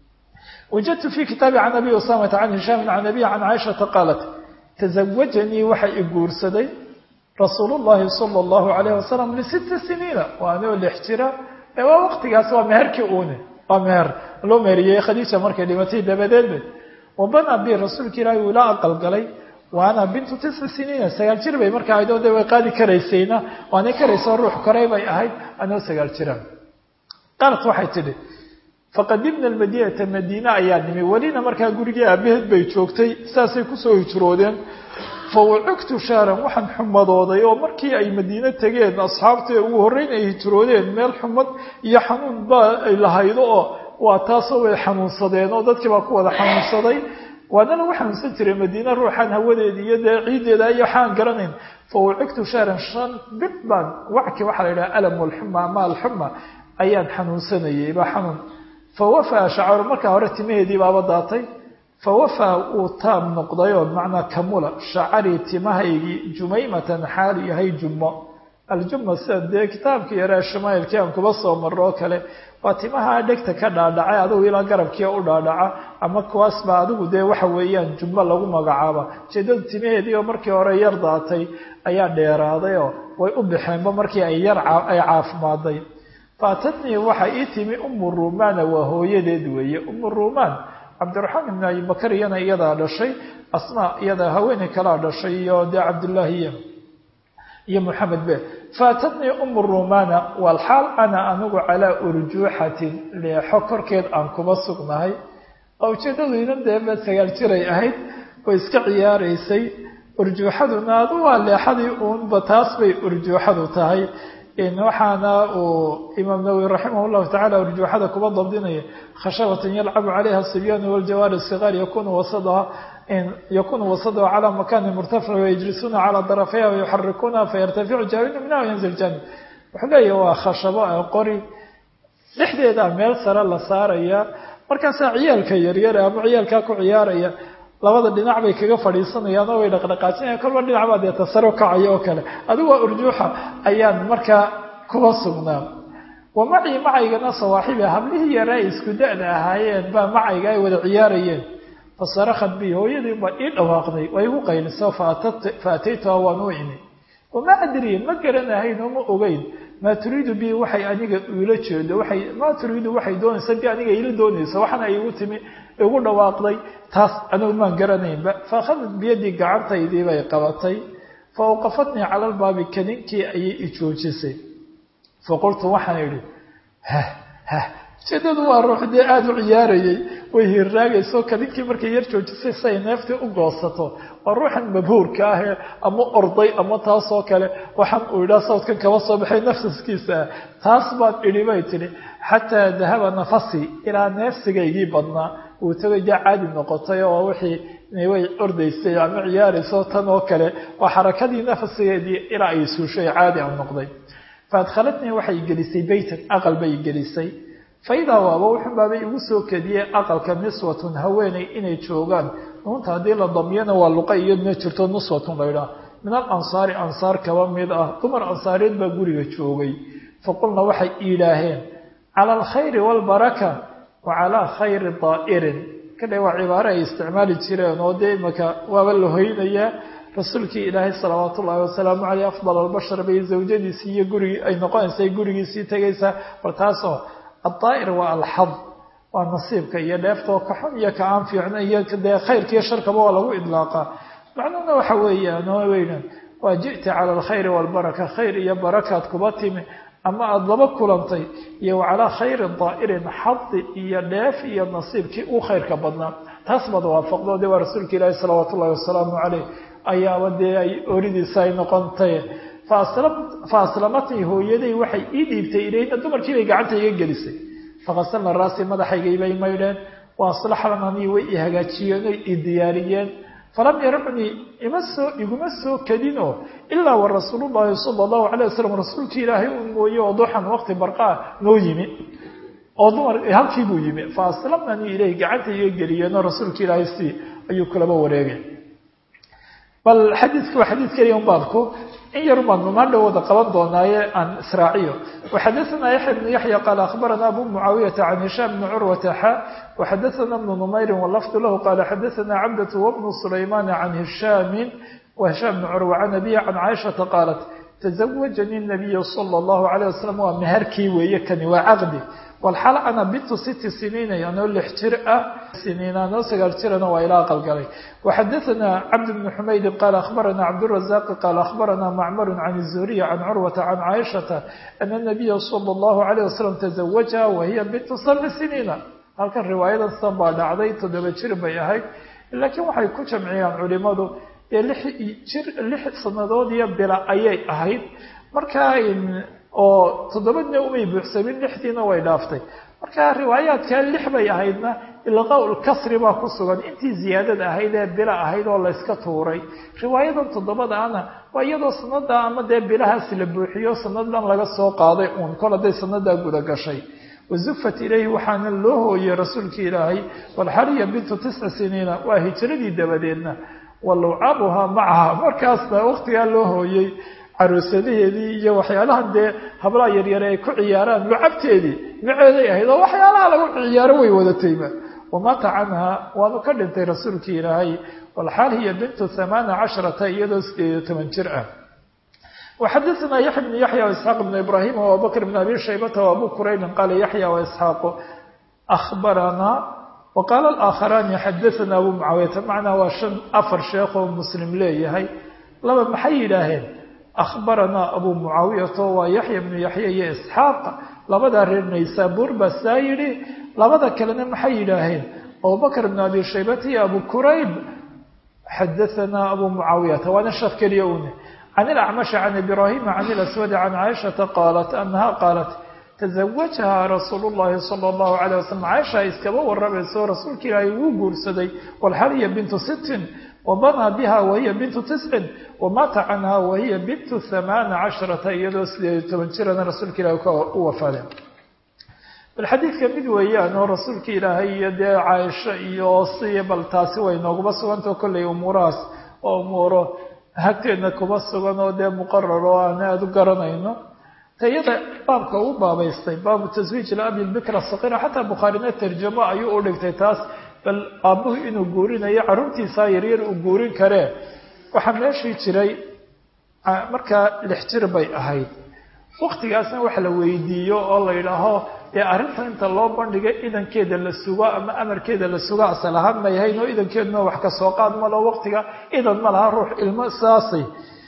وجدت في كتابي عن أبي أسامة عن هشام عن أبي عن عائشة قالت تزوجني وحي إقورسدي رسول الله صلى الله عليه وسلم ل6 سنين وأنا الاحتراء ووقت قاسوا مهر كؤونه ومهر لو مهرية خديجة مركة لمتي لبدل بي وبنى بي الرسول كراي ولا أقل قلي وأنا بنت 9 سنين سيال جربي مركة عيدون دي وقالي كريسينا وأنا كريسان روح كريبي أهيد أنا سيال جرب قالت وحي تلي فقدمنا المدينة مدينة أيادني ولينا مركا قرقيا بهد بيتشوكتي ساسي كسو يجرودين فوعكت شارا وحن حمد وضي ومركي أي مدينة تجين أصحابتي وهرين أي يجرودين ميل حمد يحنون با إلى هيدو وتاسو الحنون صدين ودادك باكو هذا حنون صدين waana lagu xanuunsan jiray madiina ruuxaan hawadeeda iyo dee ciideeda iyo waxaan garanayn fawcigtu shahran 5 bil baan wacki waxaa la yidhaha alam walxuma ama alxuma ayaan xanuunsanayay baa xanuun fawafaa shacaru markaa hore timaheedii baaba daatay fawafaa uu taab noqdayoo macnaa kamula shacarii timahaygii jumaymatan xaalu yahay jummo aljumma sida dee kitaabkii yaraa shamaa'ilkii aan kuba soo marro oo kale waa timaha dhegta ka dhaadhacay adigu ilaa garabkii u dhaadhaca ama kuwaas baa adigu dee waxa weeyaan jummo lagu magacaaba jeedada timaheedii oo markii hore yar daatay ayaa dheeraaday oo way u baxeenba markii ay caafimaaday faatatnii waxa ii timi umu rumaana waa hooyadeed weeye umu rumaan cabdiraxmaan ibn abi bakar iyana iyadaa dhashay asmaa iyadaa haweeney kalaa dhashay iyo dee cabdullaahi iyo maxamed be faatatnii umu rumaana walxaal ana anigu calaa urjuuxatin leexo korkeed aan kuma sugnahay oo ujeedadu inan dee ba 9 jiray ahayd oo iska ciyaaraysay urjuuxaduna adu waa leexadii uunba taas bay urjuuxadu tahay waxaana uu imaam nawawi raximah llahu tacala urjuuxada kuba dabdinaya khashabatan yalcabu calayha sibyaanu waljawaari sigaar yakunu wasadaha calaa makanin murtafic wayajlisuuna calaa darafayha wayuxarikuunaha fayartaficu jaawinu minha wayanzil janib wuxuu leeyahy waa khashabo qori dhexdeeda meel sare la saaraya markaasaa ciyaalka yaryara ama ciyaalkaa ku ciyaaraya labada dhinac bay kaga fadhiisanayaan oo way dhaqdhaqaajinayaan kolba dhinac baa dee tasaro kacaya oo kale adigu waa urjuuxa ayaan markaa kuba sugnaa wa macii macaygana sawaaxibi hablihii yaraa isku da-da ahaayeen baa macayga ay wada ciyaarayeen fasarakat bi hooyadii baa ii dhawaaqday way igu qayliso faataytuha waan u imi wamaa adri ma garanahayn oo ma ogeyn maa turiidu bi waxay aniga iila jeedo maa turiidu waxay doonaysa bi aniga iila doonaysa waxana ay igu timi igu dhawaaqday taas anigu maan garanaynba faakhadat biyadii gacantaydii bay qabatay fa awqafatnii cala albaabi kaninkii ayay i joojisay faqultu waxaan idhi jeedadu waa ruux dee aada u ciyaarayay way hirraagayso kaninkii markay yar joojisay si ay neeftii u goosato waa ruuxan mabhuurka ahee ama orday ama taasoo kale waxaan uu idhaa sawdkan kaba soo baxay nafsaskiisa ah taas baan idhi bay tidhi xataa dahaba nafasii ilaa neefsigaygii badnaa uu tagay dee caadi noqotay oo wixii way ordaysay ama ciyaarayso tan oo kale waa xarakadii nafsigeedii ilaa ay suushay caadi aan noqday faadkhalatnii waxay gelisay beytan aqal bay gelisay faidaa waaba wuxunbaabay igu soo kediyey aqalka niswatun haweeney inay joogaan nuunta haddii la damiyana waa luqa iyaduna jirto niswatun laydhaah min alansaari ansaar kaba mid ah dumar ansaareed baa guriga joogay faqulna waxay idhaaheen cala alkhayri waalbaraka wa calaa khayri daa'irin kadhe waa cibaare ay isticmaali jireen oo dee imaka waaba la hoynayaa rasuulkii ilaahay salawaatu ullaahi wasalaamu caleyh afdal albashar bay zawjadiisii iyo gurigii ay noqonaysay gurigiisii tegaysaa bal taasoo الطائر والحظ والنصيبك iyo dheeftoo ka xun iyo ka aan fiicna iyo dee khayrka iyo sharkaba waa lagu idlaaqa macnuhuna waxa weeyaan oo weynaan waa ji'ta cala alkhayri walbaraka khayr iyo barakaad kuba timi ama aada laba kulantay iyo calaa khayri daa'irin xadi iyo dheef iyo nasiibkii uu khayrka badnaa taas baad waafaqdo dee waa rasuulka ilaahi salawaatu ullahi wasalaamu caleyh ayaaba dee ay oridiisa ay noqontay faaslamatnii hooyaday waxay ii dhiibtay ilayna dumarkii bay gacanta iga gelisay fakasalna raasi madaxaygay bay maydheen waaslaxlananii way i hagaajiyeen oy i diyaariyeen falam yarcnii iguma soo kadinoo ilaa wa rasuulullaahi sala allahu calay wasalam rasuulkii ilaahay uu mooye oo duxan waqti barqaa noo yimi oo dumar halkii buu yimi faaslamnanii ilayh gacanta iga geliyeenoo rasuulka ilaahay si ayuu kulaba wareegay bal xadiidku waa xadiid keliya un baabku in yar baan numaan dhowada qaban doonaaye aan israaciyo waxadaثana yaxya bnu yaxya qaala akhbarana abu mucaawiyata can hishaam bni curwata xa waxadaثana bnu numayrin walafdu lahu qaala xadaثana cabdatu wabnu sulaymaana can hishaamin wa hishaam bni curwa can abiya can caaishata qaalat tazawajanii nabiyu sala allahu calayh wasalam waa meherkii weeye kani waa caqdi walxal ana bintu 6 siniina anoo 6 jir ah siniina anoo 9 jirana waa ilaa aqalgalay waxadaثana cabd bni xumaydin qaala akhbarana cabdurazaq qaala akhbarana macmar can الzuhriy can curwata can caaishata ana nabiya sala allahu calayh wasalam tazawajaha wahiya bintu 7 siniina halkan riwaayadan san baa dhacday 7 jir bay ahayd laakiin waxay ku jamciyaan culimadu ee 6 sanadood iyo bila ayay ahayd markaa oo 7na umay buuxsamin 6diina way dhaaftay marka riwaayaadka 6 bay ahaydna ilqaa lkasri baa ku sugan intii ziyaadada ahayd ee bila ahayd oo la iska tuuray riwaayadan toddobadaana waa iyadoo sanada ama dee bilahaasi la buuxiyo sanad dhan laga soo qaaday uun kol hadday sanadaa guda gashay wazufat ilayhi waxaana loo hooyey rasuulka ilaahay walxariya bintu 9 siniina waa hijradii dabadeedna walucabuhaa macaha markaasna waqtigaa loo hooyey caruusadaheedii iyo waxyaalahan dee hablaha yaryare ay ku ciyaaraan lucabteedii maceeday ahayd oo waxyaalaha lagu ciyaaro way wadatayba wamaata canha waanu ka dhintay rasuulka ilaahay walxaal hiya bintu 18 iyadoo 18 jir ah وحدثنا يحيى بن يحيى وإسحاق بن إبراهيم وأبو بكر بن أبي شيبة وأبو كريب قال يحيى وإسحاق أخبرنا وقال الآخران حدثنا أبو معاوية معنا وشن أفر شيخ مسلم ليه هاي لما محي لهن أخبرنا أبو معاوية ويحيى بن يحيى إسحاق لما دار النيسابور بسايري لما ذا كلنا محي لهن أبو بكر بن أبي شيبة أبو كريب حدثنا أبو معاوية وأنا شاف كريوني عن الأعمش عن إبراهيم عن الأسود عن عائشة قالت أنها قالت تزوجها رسول الله صلى الله عليه وسلم عائشة إسكبوا والربع سوى رسول كلا يوقور سدي والحالية بنت 6 وبنى بها وهي بنت 9 ومات عنها وهي بنت 18 يدوس تمنشرنا رسول كلا وفاله الحديث كمد وياه أنه رسول كلا هي عائشة يوصي بل تاسوي نوغبس وانتو كل أموراس وأموره hagteedna kuma sugan oo dee muqarar oo aan aada u garanayno tayada baabka uu baabaystay baabu taswiij al-abi al-bikra as-saghira hatta Bukhari-na tarjuma ayuu u dhigtay taas bal aabuhu inuu guurinayo carruurtiisa yaryar uu guurin kare waxa meeshii jiray marka 6 jir bay ahayd waqtigaasna waxa la weydiiyo oo la yiraahdo ee arrinta inta loo bandhigay idankeeda la sugo ama amarkeeda la sugo asal ahaan ma yahay inuu idankeedna wax ka soo qaad ma loo waqtiga idan ma laha ruux ilmo saasi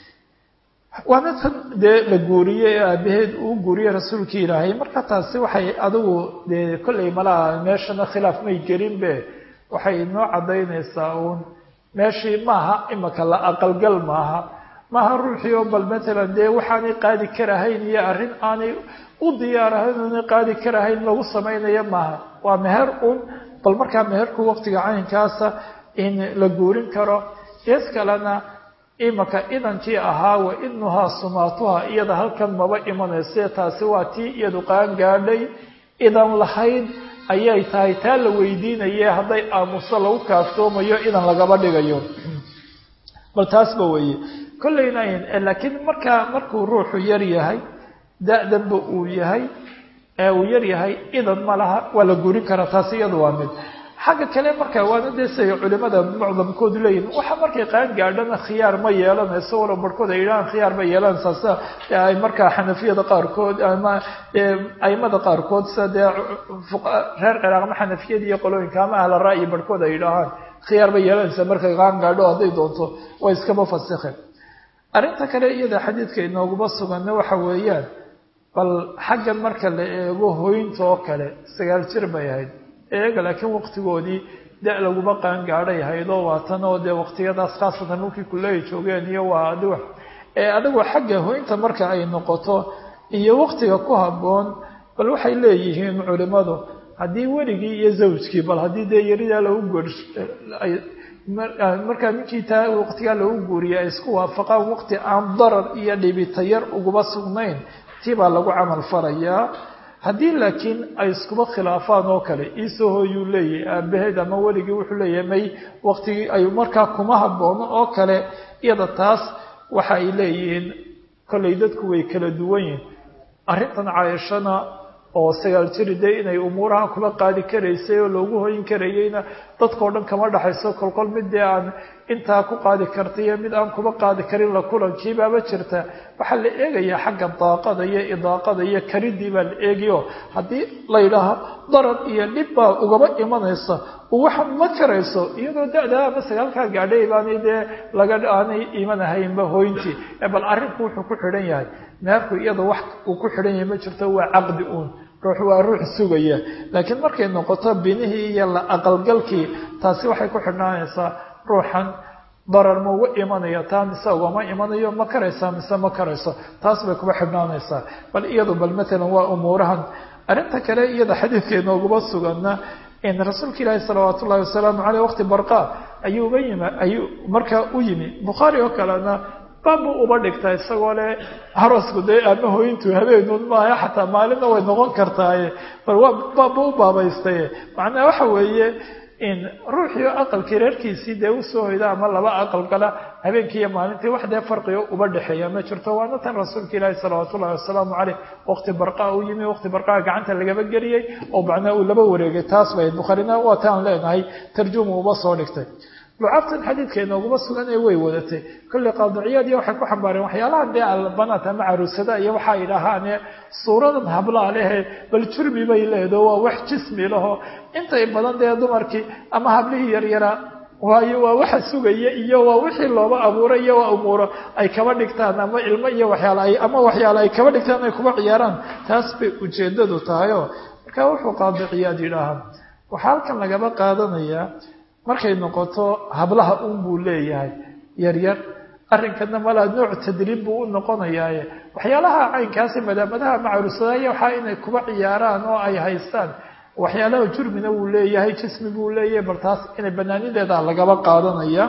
waana de la guuriyay aabaheed uu guuriyay rasuulka ilaahay marka taasi waxay adigu de kulay malaha meeshana khilaaf may jirin be waxay noo cadaynaysaa uun meeshii maaha imaka la aqalgal maaha ruuxii oo bal mesela dee waxaanay qaadi karahayn iyo arrin aanay u diyaarahayn oonay qaadi karahayn lagu samaynayo maaha waa meher un bal markaa meherku waqtiga caynkaasa in la guurin karo gees kalena imaka idankii ahaa wa idnuhaa sumaatuha iyada halkan maba imanayse taasi waa tii iyadu qaan gaadhay idan lahayd ayay tahay taa la weydiinaye hadday aamuso lagu kaaftoomayo idan lagaba dhigayo bal taasba weeye kollayna laakiin markuu ruuxu yar yahay da'danba uu yahay uu yar yahay idan ma laha waa la guurin karaa taasi iyadu waa mid xagga kale markaa waana dee say culimada mucdamkoodu leeyihin waxa markay qaan gaadhana khiyaar ma yeelanayso walo barhkood ay yidhahaan khiyaar ma yeelanaysaa sida ay markaa xanafiyada qaarkood ama aimada qaarkood sida dee reer ciraaq ama xanafiyada iyo qolooyinka ama ahla ra'yi barhkood ay yidhaahaan khiyaar ma yeelanaysaa markay qaan gaadho hadday doonto way iskaba fasikeen arrinta kale iyada xadiidka inooguma suganna waxa weeyaan bal xaggan marka la eego hooyinta oo kale 9 jir bay ahayd eega laakiin waqtigoodii da laguma qaan gaadhay haydoo waatan oo dee waqtiyadaas khaasatan dhulkii kuleey joogeen iyo waa adigu xagga hooyinta marka ay noqoto iyo waqtiga ku habboon bal waxay leeyihiin culimadu haddii weligii iyo zawjkii bal haddii dee yaridaa lagu markaa ninkii taa waqtigaa lagu guuriyay ay isku waafaqaan waqti aan darar iyo dhibitayar uguma sugnayn tii baa lagu camal falayaa haddii laakiin ay iskuba khilaafaan oo kale iisoo hooyuu leeyahay aabaheed ama weligii wuxuu leeyahay may waqtigii ay markaa kuma habboono oo kale iyada taas waxa ay leeyihiin kollay dadku way kala duwan yihin arrintan caayishana oo 9 jir dee inay umuuraha kula qaadi karaysay oo loogu hoyin karayeyna dadkao dhan kama dhaxayso kolkol mid dee aan intaa ku qaadi karta iyo mid aan kuma qaadi karin la kulankiibaaba jirta waxaa la eegayaa xagga daaqada iyo idaaqada iyo karidii baa la eegayo haddii la yidhaaho darar iyo dhib baa ugaba imanaysa waxa ma karayso iyadoo da-daa ama 9kaa gaadhay baanay dee aanay imanahaynba hooyintii bal arrinku wuxuu ku xidhan yahay meerku iyada wax uu ku xidhan yahay ma jirto waa caqdi uun ruux waa ruux sugaya laakiin markay noqoto binihii iyo la aqalgalkii taasi waxay ku xidhnaanaysaa ruuxan darar ma uga imanaya taa mise ugama imanayo ma karaysaa mise ma karayso taas bay kuba xidhnaanaysaa bal iyadu bal matalan waa umuurahan arrinta kale iyada xadiidkeena uguma suganna in rasuulka ilaahi salawaatu ullahi wasalaamu caleyh waqti barqa ayuu markaa u yimi bukhaari oo kalena baabu uba dhigtaa isagoo leh aroosku dee ama hooyintu habeenuun maaha xataa maalinna way noqon kartaaye bal waa baabu u baabaystaye macnaha waxa weeye in ruuxii aqalkii reerkiisii dee usoo hoyda ama laba aqal gala habeenkii iyo maalintii wax dee farqiga uba dhexeeya ma jirto waana tan rasuulka ilaahi salawaatu ullahi wasalaamu caleyh waqti barqaa u yimi waqti barqaa gacanta lagaba geliyey oo macnaha uu laba wareegay taas bay bukhaarina waa taan leenahay tarjuma uba soo dhigtay lucabtan xadiidka inooguma sugan ee way wadatay kolley qaadiciyaad iyo waxay ku xambaareen waxyaalaha dee albanaat ama caruusada iyo waxa ay dhahaane suuradan hablaa lehe bal jurmi bay leedo waa wax jismi laho intay badan dee dumarkii ama hablihii yaryara waayo waa waxa sugaya iyo waa wixii looba abuuray iyo waa umuuro ay kaba dhigtaan ama ilmo iyo waxyaala ay kaba dhigtaan ay kuba ciyaaraan taas bay ujeedadu tahayo marka wuxuu qaadiciyaad yidhaahaa waxaa halkan lagaba qaadanayaa markay noqoto hablaha buu leeyahay yaryar arrinkana malaa nooc tadriib buu u noqonayaaye waxyaalaha caynkaasi madaamadaha macarusadaya waxaa inay kuba ciyaaraan oo ay haystaan waxyaalaha jurmina wuu leeyahay jismi buu leeyahay bal taas inay banaanideeda lagaba qaadanaya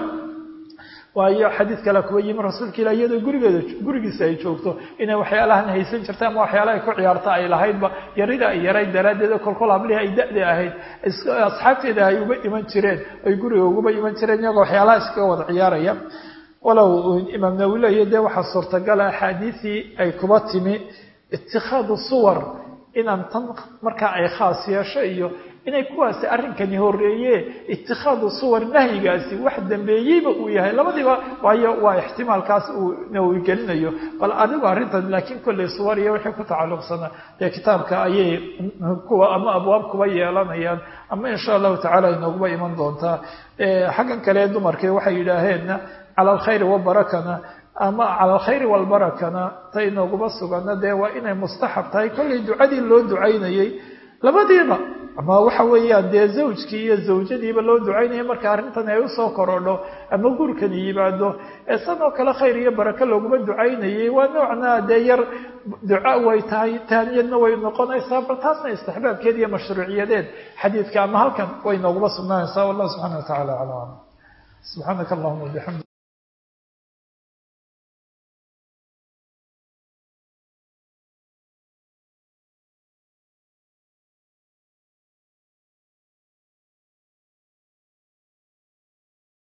waayo xadiid kale kuwa yimi rasuulka ilaah iyadoo gurigiisa ay joogto inay waxyaalahan haysan jirta ama waxyaalaha ay ku ciyaarta ay lahaydba yarida ay yarayd daraaddeed kolkol hablihii ay da-da ahayd asxaabteeda ay uga iman jireen ay guriga uguba iman jireen iyagoo waxyaalaha iskaga wada ciyaaraya walow imaam nawawi leeyahay dee waxaa suurtagala axaadiisii ay kuba timi itikhaadu suwar inaan tan markaa ay khaas yeesho iyo inay kuwaasi arrinkani horeeye itikhaadu suwar nahyigaasi wax dambeeyeyba uu yahay labadiiba waayo waa ixtimaalkaas uu nawawi gelinayo bal adigu arrintan laakiin kolley suwar iyo wixii ku tacalluqsana dee kitaabka ayay kuwa ama abwaab kuba yeelanayaan ama insha allahu tacaala inooguba iman doontaa xaggan kale dumarkii waxay yidhaaheenna cala alkhayri wabarakana ama cala alkhayri walbarakana ta inooguba sugana dee waa inay mustaxab tahay kolley ducadii loo ducaynayey labadiiba ama waxa weeyaan dee zawjkii iyo zawjadiiba loo ducaynaya marka arrintan ay usoo korodho ama guurkani yimaado sanoo kale khayr iyo barako looguma ducaynayay waa noocna dee yar duca way tahay taaniyadna way noqonaysaa bal taasna istixbaabkeed iyo mashruuciyadeed xadiidka ama halkan way nooguma sugnaanaysaa wallahu subxana wa tacala aclam subxaanaka allahuma wabixamdi